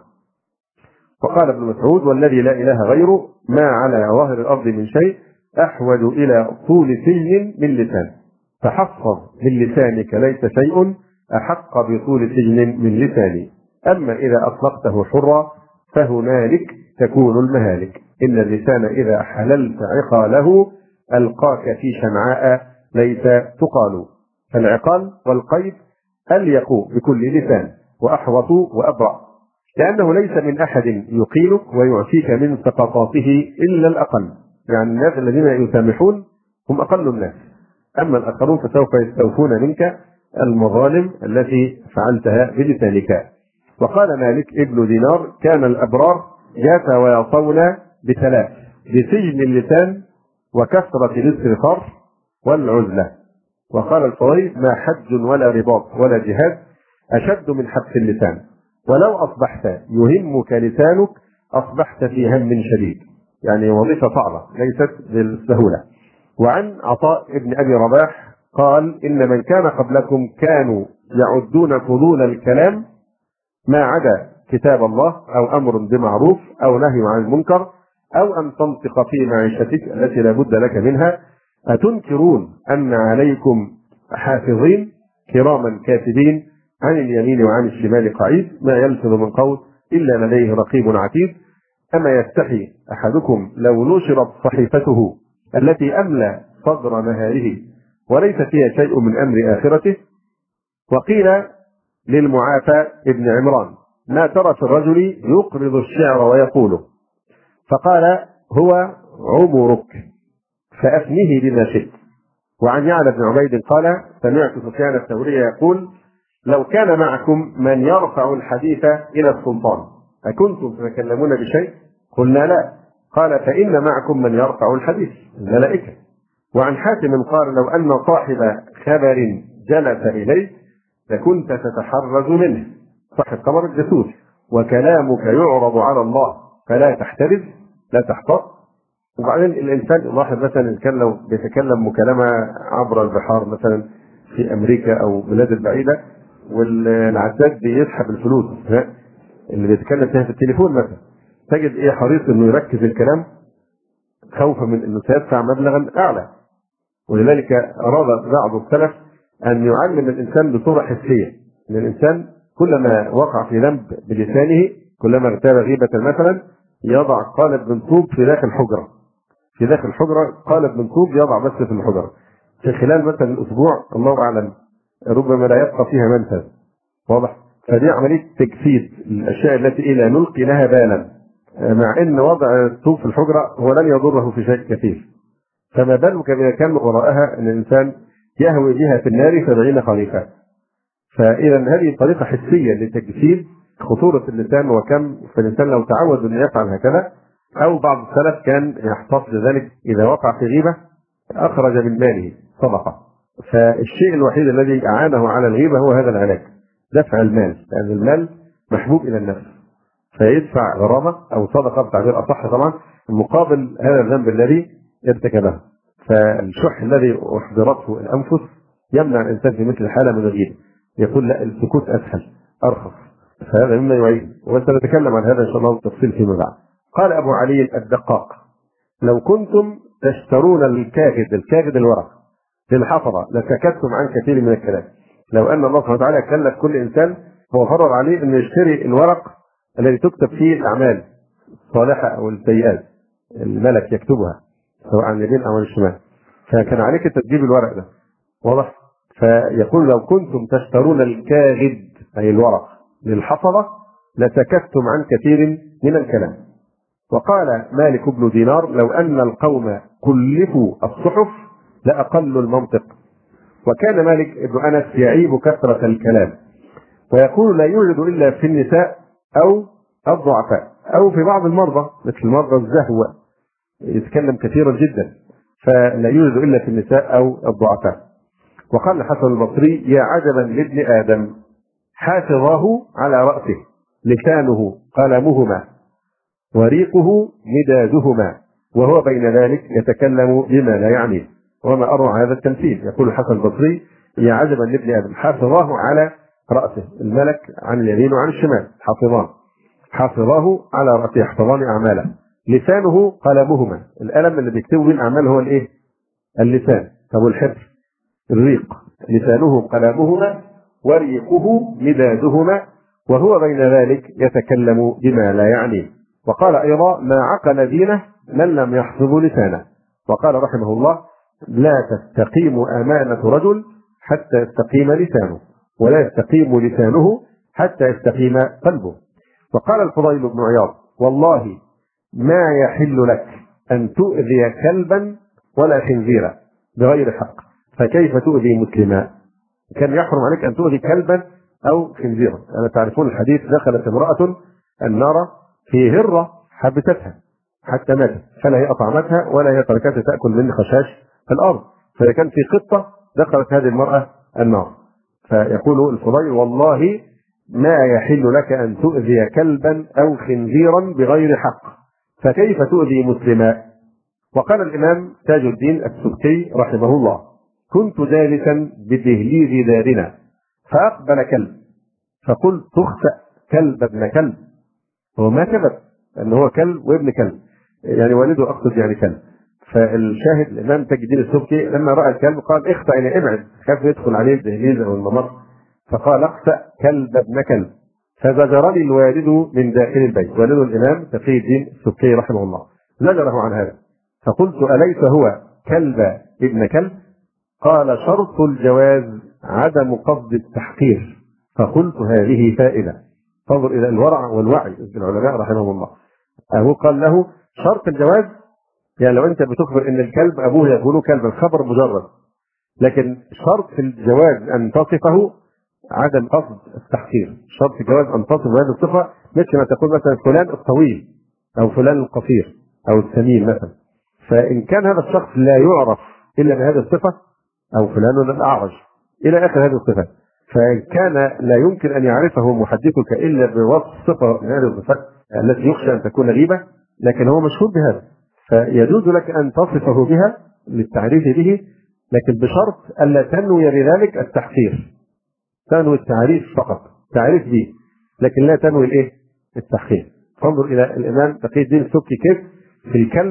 وقال ابن مسعود والذي لا إله غيره ما على ظهر الأرض من شيء أحوج إلى طول سجن من لسان، فحفظ من لسانك ليس شيء أحق بطول سجن من لساني، أما إذا أطلقته حرا فهنالك تكون المهالك، إن اللسان إذا حللت عقاله ألقاك في شمعاء ليس تقال، فالعقال والقيد أليق بكل لسان وأحوط وأبرأ، لأنه ليس من أحد يقيلك ويعفيك من سقطاته إلا الأقل، يعني الناس الذين يسامحون هم أقل الناس، أما الآخرون فسوف يستوفون منك المظالم التي فعلتها بلسانك. وقال مالك ابن دينار كان الأبرار يتواصون بثلاث: بسجن اللسان وكثرة الاستغفار والعزلة. وقال الفضيل ما حج ولا رباط ولا جهاد أشد من حبس اللسان، ولو أصبحت يهمك لسانك أصبحت في هم شديد، يعني وظيفة صعبة ليست بالسهولة. وعن عطاء ابن أبي رباح قال إن من كان قبلكم كانوا يعدون فضول الكلام ما عدا كتاب الله أو أمر بمعروف أو نهي عن المنكر أو أن تنطق في معيشتك التي لا بد لك منها، أتنكرون أن عليكم حافظين كراما كاتبين عن اليمين وعن الشمال قعيد ما يلفظ من قول إلا لديه رقيب عتيد، أما يستحي أحدكم لو نشرت صحيفته التي أملى صدر نهاره وليس فيها شيء من أمر آخرته. وقيل للمعافى ابن عمران ما ترى في الرجل يقرض الشعر ويقوله، فقال هو عمرك فأفنه بما شئت. وعن يعلى بن عبيد قال سمعت سفيان الثوري يقول لو كان معكم من يرفع الحديث إلى السلطان أكنتم تتكلمون بشيء؟ قلنا لا، قال فإن معكم من يرفع الحديث الملائكة. وعن حاتم قال لو أن صاحب خبر جلس إليه لكنت تتحرز منه، صاحب خبر الجاسوس، وكلامك يعرض على الله فلا تحترز، لا تحتاط. وبعدين الانسان الواحد مثلا كان لو بيتكلم مكالمه عبر البحار مثلا في امريكا او بلاد البعيده، والعداد بيسحب الفلوس اللي بيتكلم فيها في التليفون مثلا، تجد ايه حريص انه يركز الكلام خوفا من انه سيدفع مبلغا اعلى. ولذلك اراد بعض السلف ان يعلم الانسان بصوره حسيه، ان الانسان كلما وقع في ذنب بلسانه، كلما اغتاب غيبه مثلا، يضع قالب من طوب في داخل حجره، في داخل الحجره قالب من طوب يضع بس في الحجره، في خلال مثلا الاسبوع الله اعلم ربما لا يبقى فيها منفذ. واضح؟ فدي عمليه تجسيد الاشياء التي لا نلقي لها بالا، مع ان وضع الطوب في الحجره هو لن يضره في شيء كثير، فما بالك اذا كان وراءها ان الانسان يهوي بها في النار سبعين خريفا. فاذا هذه طريقه حسيه لتجسيد خطوره اللسان، وكم فالانسان لو تعود ان يفعل هكذا. او بعض السلف كان يحتاط لذلك اذا وقع في غيبه اخرج من ماله صدقه. فالشيء الوحيد الذي اعانه على الغيبه هو هذا العلاج، دفع المال، لان المال محبوب الى النفس، فيدفع غرامه او صدقه بتعبير اصح طبعا مقابل هذا الذنب الذي ارتكبه. فالشح الذي احضرته الانفس يمنع الانسان في مثل الحاله من الغيبه، يقول لا السكوت اسهل ارخص. فهذا مما يعين، وسنتكلم عن هذا ان شاء الله بالتفصيل فيما بعد. قال ابو علي الدقاق: لو كنتم تشترون الكاغد، الكاغد الورق للحفظه لسكتتم عن كثير من الكلام. لو ان الله سبحانه وتعالى كلف كل انسان هو فرض عليه انه يشتري الورق الذي تكتب فيه الاعمال الصالحه او السيئات، الملك يكتبها سواء عن اليمين او عن الشمال، فكان عليك انت تجيب الورق ده. واضح؟ فيقول لو كنتم تشترون الكاغد اي الورق للحفظه لسكتتم عن كثير من الكلام. وقال مالك بن دينار: لو ان القوم كلفوا الصحف لاقلوا المنطق. وكان مالك بن انس يعيب كثره الكلام، ويقول لا يوجد الا في النساء او الضعفاء او في بعض المرضى، مثل مرضى الزهو يتكلم كثيرا جدا، فلا يوجد الا في النساء او الضعفاء. وقال الحسن البصري: يا عجبا لابن ادم حافظاه على راسه، لسانه قلمهما وريقه مدادهما، وهو بين ذلك يتكلم بما لا يعنيه. وما اروع هذا التمثيل. يقول الحسن البصري: يا عجبا لابن ادم حافظاه على راسه، الملك عن اليمين وعن الشمال حافظان، حافظاه على راسه يحفظان اعماله، لسانه قلمهما، القلم اللي بيكتبوا بيه الاعمال هو الايه؟ اللسان. طب والحبر؟ الريق. لسانه قلمهما وريقه مدادهما، وهو بين ذلك يتكلم بما لا يعنيه. وقال ايضا: ما عقل دينه من لم يحفظ لسانه. وقال رحمه الله: لا تستقيم امانه رجل حتى يستقيم لسانه، ولا يستقيم لسانه حتى يستقيم قلبه. وقال الفضيل بن عياض: والله ما يحل لك ان تؤذي كلبا ولا خنزيرا بغير حق، فكيف تؤذي مسلما؟ كان يحرم عليك ان تؤذي كلبا او خنزيرا. انا تعرفون الحديث: دخلت امراه النار في هره حبستها حتى ماتت، فلا هي اطعمتها ولا هي تركتها تاكل من خشاش الارض، فاذا كان في قطه دخلت هذه المراه النار. فيقول الفضيل: والله ما يحل لك ان تؤذي كلبا او خنزيرا بغير حق، فكيف تؤذي مسلما؟ وقال الامام تاج الدين السبكي رحمه الله: كنت جالسا بدهليز دارنا فاقبل كلب، فقلت: تخسأ كلب ابن كلب. هو ما كذب ان هو كلب وابن كلب، يعني والده اقصد يعني كلب. فالشاهد الامام تاج الدين السبكي لما راى الكلب قال: اخفى، يعني ابعد، خاف يدخل عليه الدهليز او الممر، فقال: اخسأ كلب ابن كلب، فزجرني الوالد من داخل البيت. والد الامام تقي الدين السبكي رحمه الله زجره عن هذا. فقلت: اليس هو كلب ابن كلب؟ قال: شرط الجواز عدم قصد التحقير. فقلت: هذه فائده. فانظر الى الورع والوعي العلماء رحمهم الله. ابوه قال له شرط الجواز، يعني لو انت بتخبر ان الكلب ابوه يقول كلب، الخبر مجرد، لكن شرط في الجواز ان تصفه عدم قصد التحقير. شرط في الجواز ان تصف هذه الصفه، مثل ما تقول مثلا فلان الطويل او فلان القصير او السمين مثلا. فان كان هذا الشخص لا يعرف الا بهذه الصفه، او فلان الاعرج الى اخر هذه الصفات، فكان لا يمكن أن يعرفه محدثك إلا بوصف صفة من هذه الصفات التي يخشى أن تكون غيبة، لكن هو مشهور بهذا، فيجوز لك أن تصفه بها للتعريف به، لكن بشرط ألا تنوي بذلك التحقير، تنوي التعريف فقط، تعريف به، لكن لا تنوي الايه؟ التحقير. فانظر إلى الإمام تقي الدين السبكي كيف في الكلب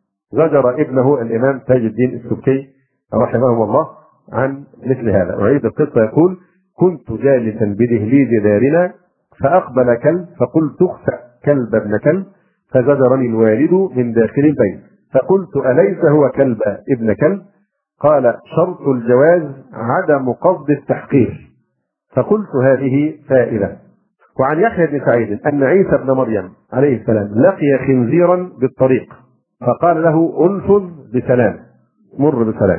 زجر ابنه الإمام تاج الدين السبكي رحمه الله عن مثل هذا. وعيد القصة يقول: كنت جالسا بدهليز دارنا فأقبل كلب فقلت: اخسأ كلب ابن كلب، فزجرني الوالد من داخل البيت، فقلت: أليس هو كلب ابن كلب؟ قال: شرط الجواز عدم قصد التحقير. فقلت: هذه فائدة. وعن يحيى بن سعيد أن عيسى بن مريم عليه السلام لقي خنزيرا بالطريق فقال له: انفذ بسلام، مر بسلام.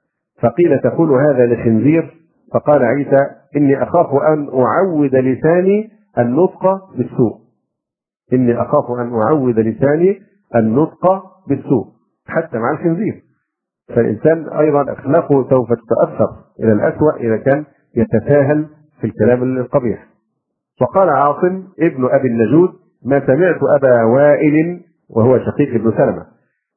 فقيل: تقول هذا لخنزير؟ فقال عيسى: إني أخاف أن أعود لساني النطق بالسوء، إني أخاف أن أعود لساني النطق بالسوء حتى مع الخنزير. فالإنسان أيضا أخلاقه سوف تتأثر إلى الأسوأ إذا كان يتساهل في الكلام القبيح. وقال عاصم ابن أبي النجود: ما سمعت أبا وائل وهو شقيق ابن سلمة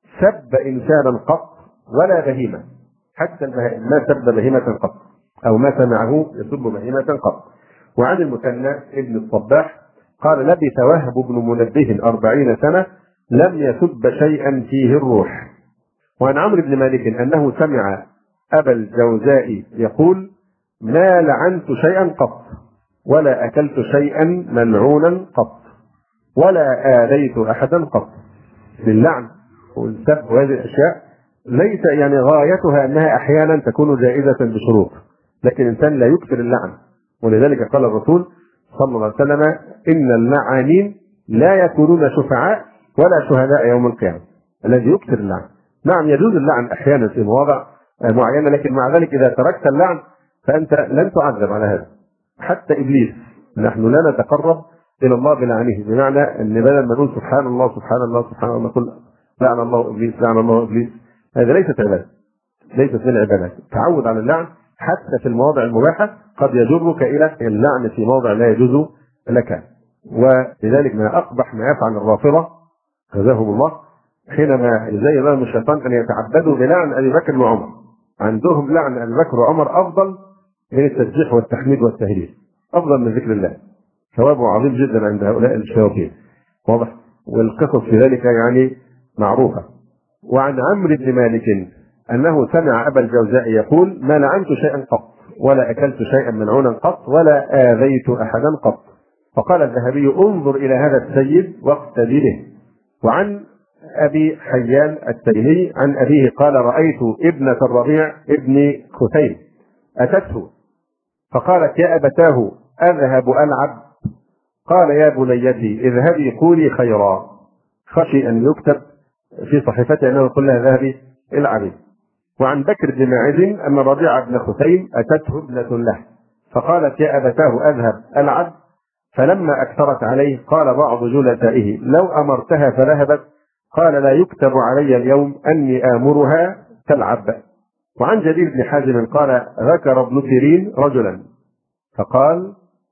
سب إنسانا قط ولا بهيمة، حتى البهائم ما سب بهيمة قط، أو ما سمعه يسب بهيمة قط. وعن المثنى ابن الصباح قال: لبث وهب بن منبه أربعين سنة لم يسب شيئا فيه الروح. وعن عمرو بن مالك أنه سمع أبا الجوزاء يقول: ما لعنت شيئا قط ولا أكلت شيئا ملعونا قط ولا آذيت أحدا قط. للعن والسب وهذه الأشياء ليس يعني غايتها أنها أحيانا تكون جائزة بشروط، لكن الإنسان لا يكثر اللعن. ولذلك قال الرسول صلى الله عليه وسلم: إن اللعانين لا يكونون شفعاء ولا شهداء يوم القيامة. الذي يكثر اللعن، نعم يجوز اللعن أحيانا في مواضع معينة، لكن مع ذلك إذا تركت اللعن فأنت لن تعذب على هذا. حتى إبليس نحن لا نتقرب إلى الله بلعنه، بمعنى أن بدل ما نقول سبحان الله سبحان الله سبحان الله نقول لعن الله إبليس لعن الله إبليس، هذا ليست عبادة، ليست من العبادات. تعود على اللعن حتى في المواضع المباحة قد يجرك إلى اللعن في موضع لا يجوز لك. ولذلك ما أقبح ما يفعل الرافضة جزاهم الله حينما يزين لهم الشيطان أن يتعبدوا بلعن أبي بكر وعمر. عندهم لعن أبي بكر وعمر أفضل من التسبيح والتحميد والتهليل، أفضل من ذكر الله، ثوابه عظيم جدا عند هؤلاء الشياطين، واضح؟ والقصص في ذلك يعني معروفة. وعن عمرو بن مالك أنه سمع أبا الجوزاء يقول: ما لعنت شيئا قط ولا أكلت شيئا ملعونا قط ولا آذيت أحدا قط. فقال الذهبي: انظر إلى هذا السيد واقتدي به. وعن أبي حيان التيمي عن أبيه قال: رأيت ابنة الربيع ابن خثيم أتته فقالت: يا أبتاه أذهب ألعب؟ قال: يا بنيتي اذهبي قولي خيرا، خشي أن يكتب في صحيفته أنه يقول لها ذهبي العبي. وعن بكر بن ماعز أن ربيع بن خثيم أتته ابنة له فقالت: يا أبتاه أذهب ألعب؟ فلما أكثرت عليه قال بعض جلسائه: لو أمرتها فذهبت. قال: لا يكتب علي اليوم أني آمرها تلعب. وعن جرير بن حازم قال: ذكر ابن سيرين رجلا فقال: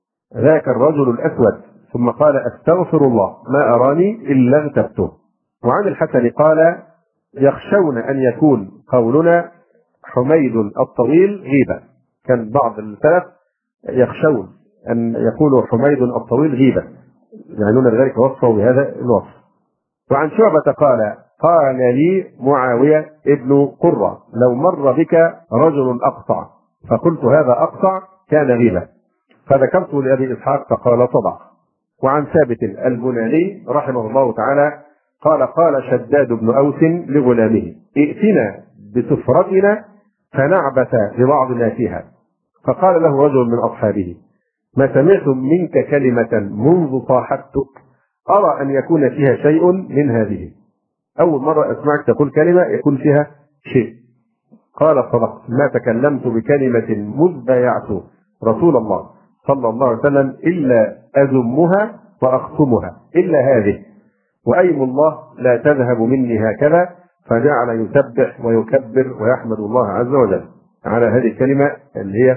ذاك الرجل الأسود، ثم قال: أستغفر الله ما أراني إلا اغتبته. وعن الحسن قال: يخشون أن يكون قولنا حميد الطويل غيبة. كان بعض السلف يخشون أن يقولوا حميد الطويل غيبة، يعنون ذلك وصفه بهذا الوصف. وعن شعبة قال: قال لي معاوية ابن قرة: لو مر بك رجل أقطع، فقلت هذا أقطع، كان غيبة، فذكرت لأبي إسحاق فقال صدق. وعن ثابت البناني رحمه الله تعالى قال: قال شداد بن أوس لغلامه: ائتنا بسفرتنا فنعبث ببعض ما فيها. فقال له رجل من أصحابه: ما سمعت منك كلمة منذ صاحبتك أرى أن يكون فيها شيء من هذه، أول مرة أسمعك تقول كلمة يكون فيها شيء. قال: صدقت، ما تكلمت بكلمة مذ بايعت رسول الله صلى الله عليه وسلم إلا أذمها وأخصمها إلا هذه، وأيم الله لا تذهب مني هكذا. فجعل يسبح ويكبر ويحمد الله عز وجل على هذه الكلمة اللي هي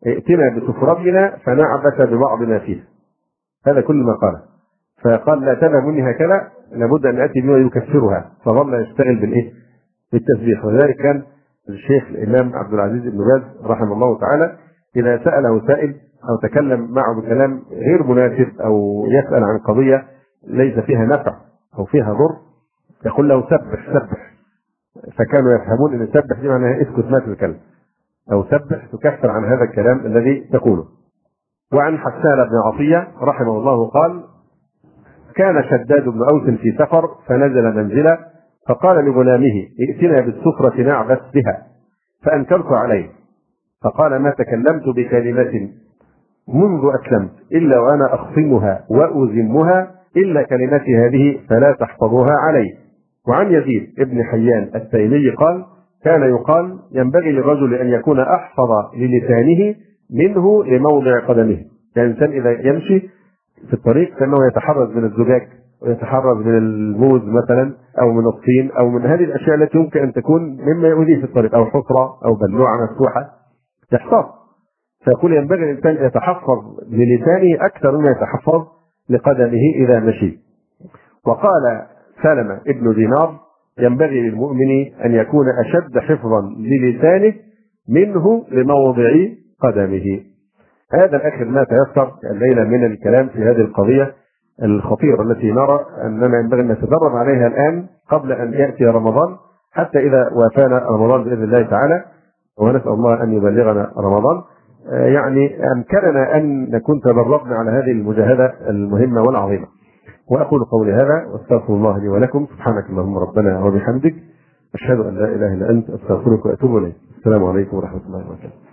ائتنا بسفرتنا فنعبث ببعض ما فيها. هذا كل ما قاله. فقال لا تذهب مني هكذا، لابد ان اتي بما يكفرها، فظل يشتغل بالايه؟ بالتسبيح. ولذلك كان الشيخ الامام عبد العزيز بن باز رحمه الله تعالى اذا ساله سائل او تكلم معه بكلام غير مناسب او يسال عن قضيه ليس فيها نفع او فيها ضر يقول له سبح سبح، فكانوا يفهمون ان سبح دي معناها اسكت ما تتكلم، او سبح تكفر عن هذا الكلام الذي تقوله. وعن حسان بن عطيه رحمه الله قال: كان شداد بن اوس في سفر فنزل منزلا فقال لغلامه: ائتنا بالسفرة نعبث بها، فانكرت عليه فقال: ما تكلمت بكلمة منذ اسلمت الا وانا اخصمها وازمها الا كلمتي هذه فلا تحفظوها علي. وعن يزيد ابن حيان التيمي قال: كان يقال ينبغي للرجل ان يكون احفظ للسانه منه لموضع قدمه. يعني الانسان اذا يمشي في الطريق كانه يتحرز من الزجاج ويتحرز من الموز مثلا او من الطين او من هذه الاشياء التي يمكن ان تكون مما يؤذيه في الطريق، او حفره او بلوعه مفتوحه تحتاط. فيقول ينبغي الانسان يتحفظ للسانه اكثر مما يتحفظ لقدمه اذا مشي. وقال سلمة ابن دينار: ينبغي للمؤمن ان يكون اشد حفظا للسانه منه لموضع قدمه. هذا الاخر ما تيسر الليله من الكلام في هذه القضيه الخطيره التي نرى اننا ينبغي ان نتدرب عليها الان قبل ان ياتي رمضان، حتى اذا وافانا رمضان باذن الله تعالى، ونسال الله ان يبلغنا رمضان، يعني امكننا ان نكون تدربنا على هذه المجاهده المهمه والعظيمه. واقول قولي هذا واستغفر الله لي ولكم. سبحانك اللهم ربنا وبحمدك، اشهد ان لا اله الا انت، استغفرك واتوب اليك. السلام عليكم ورحمه الله وبركاته.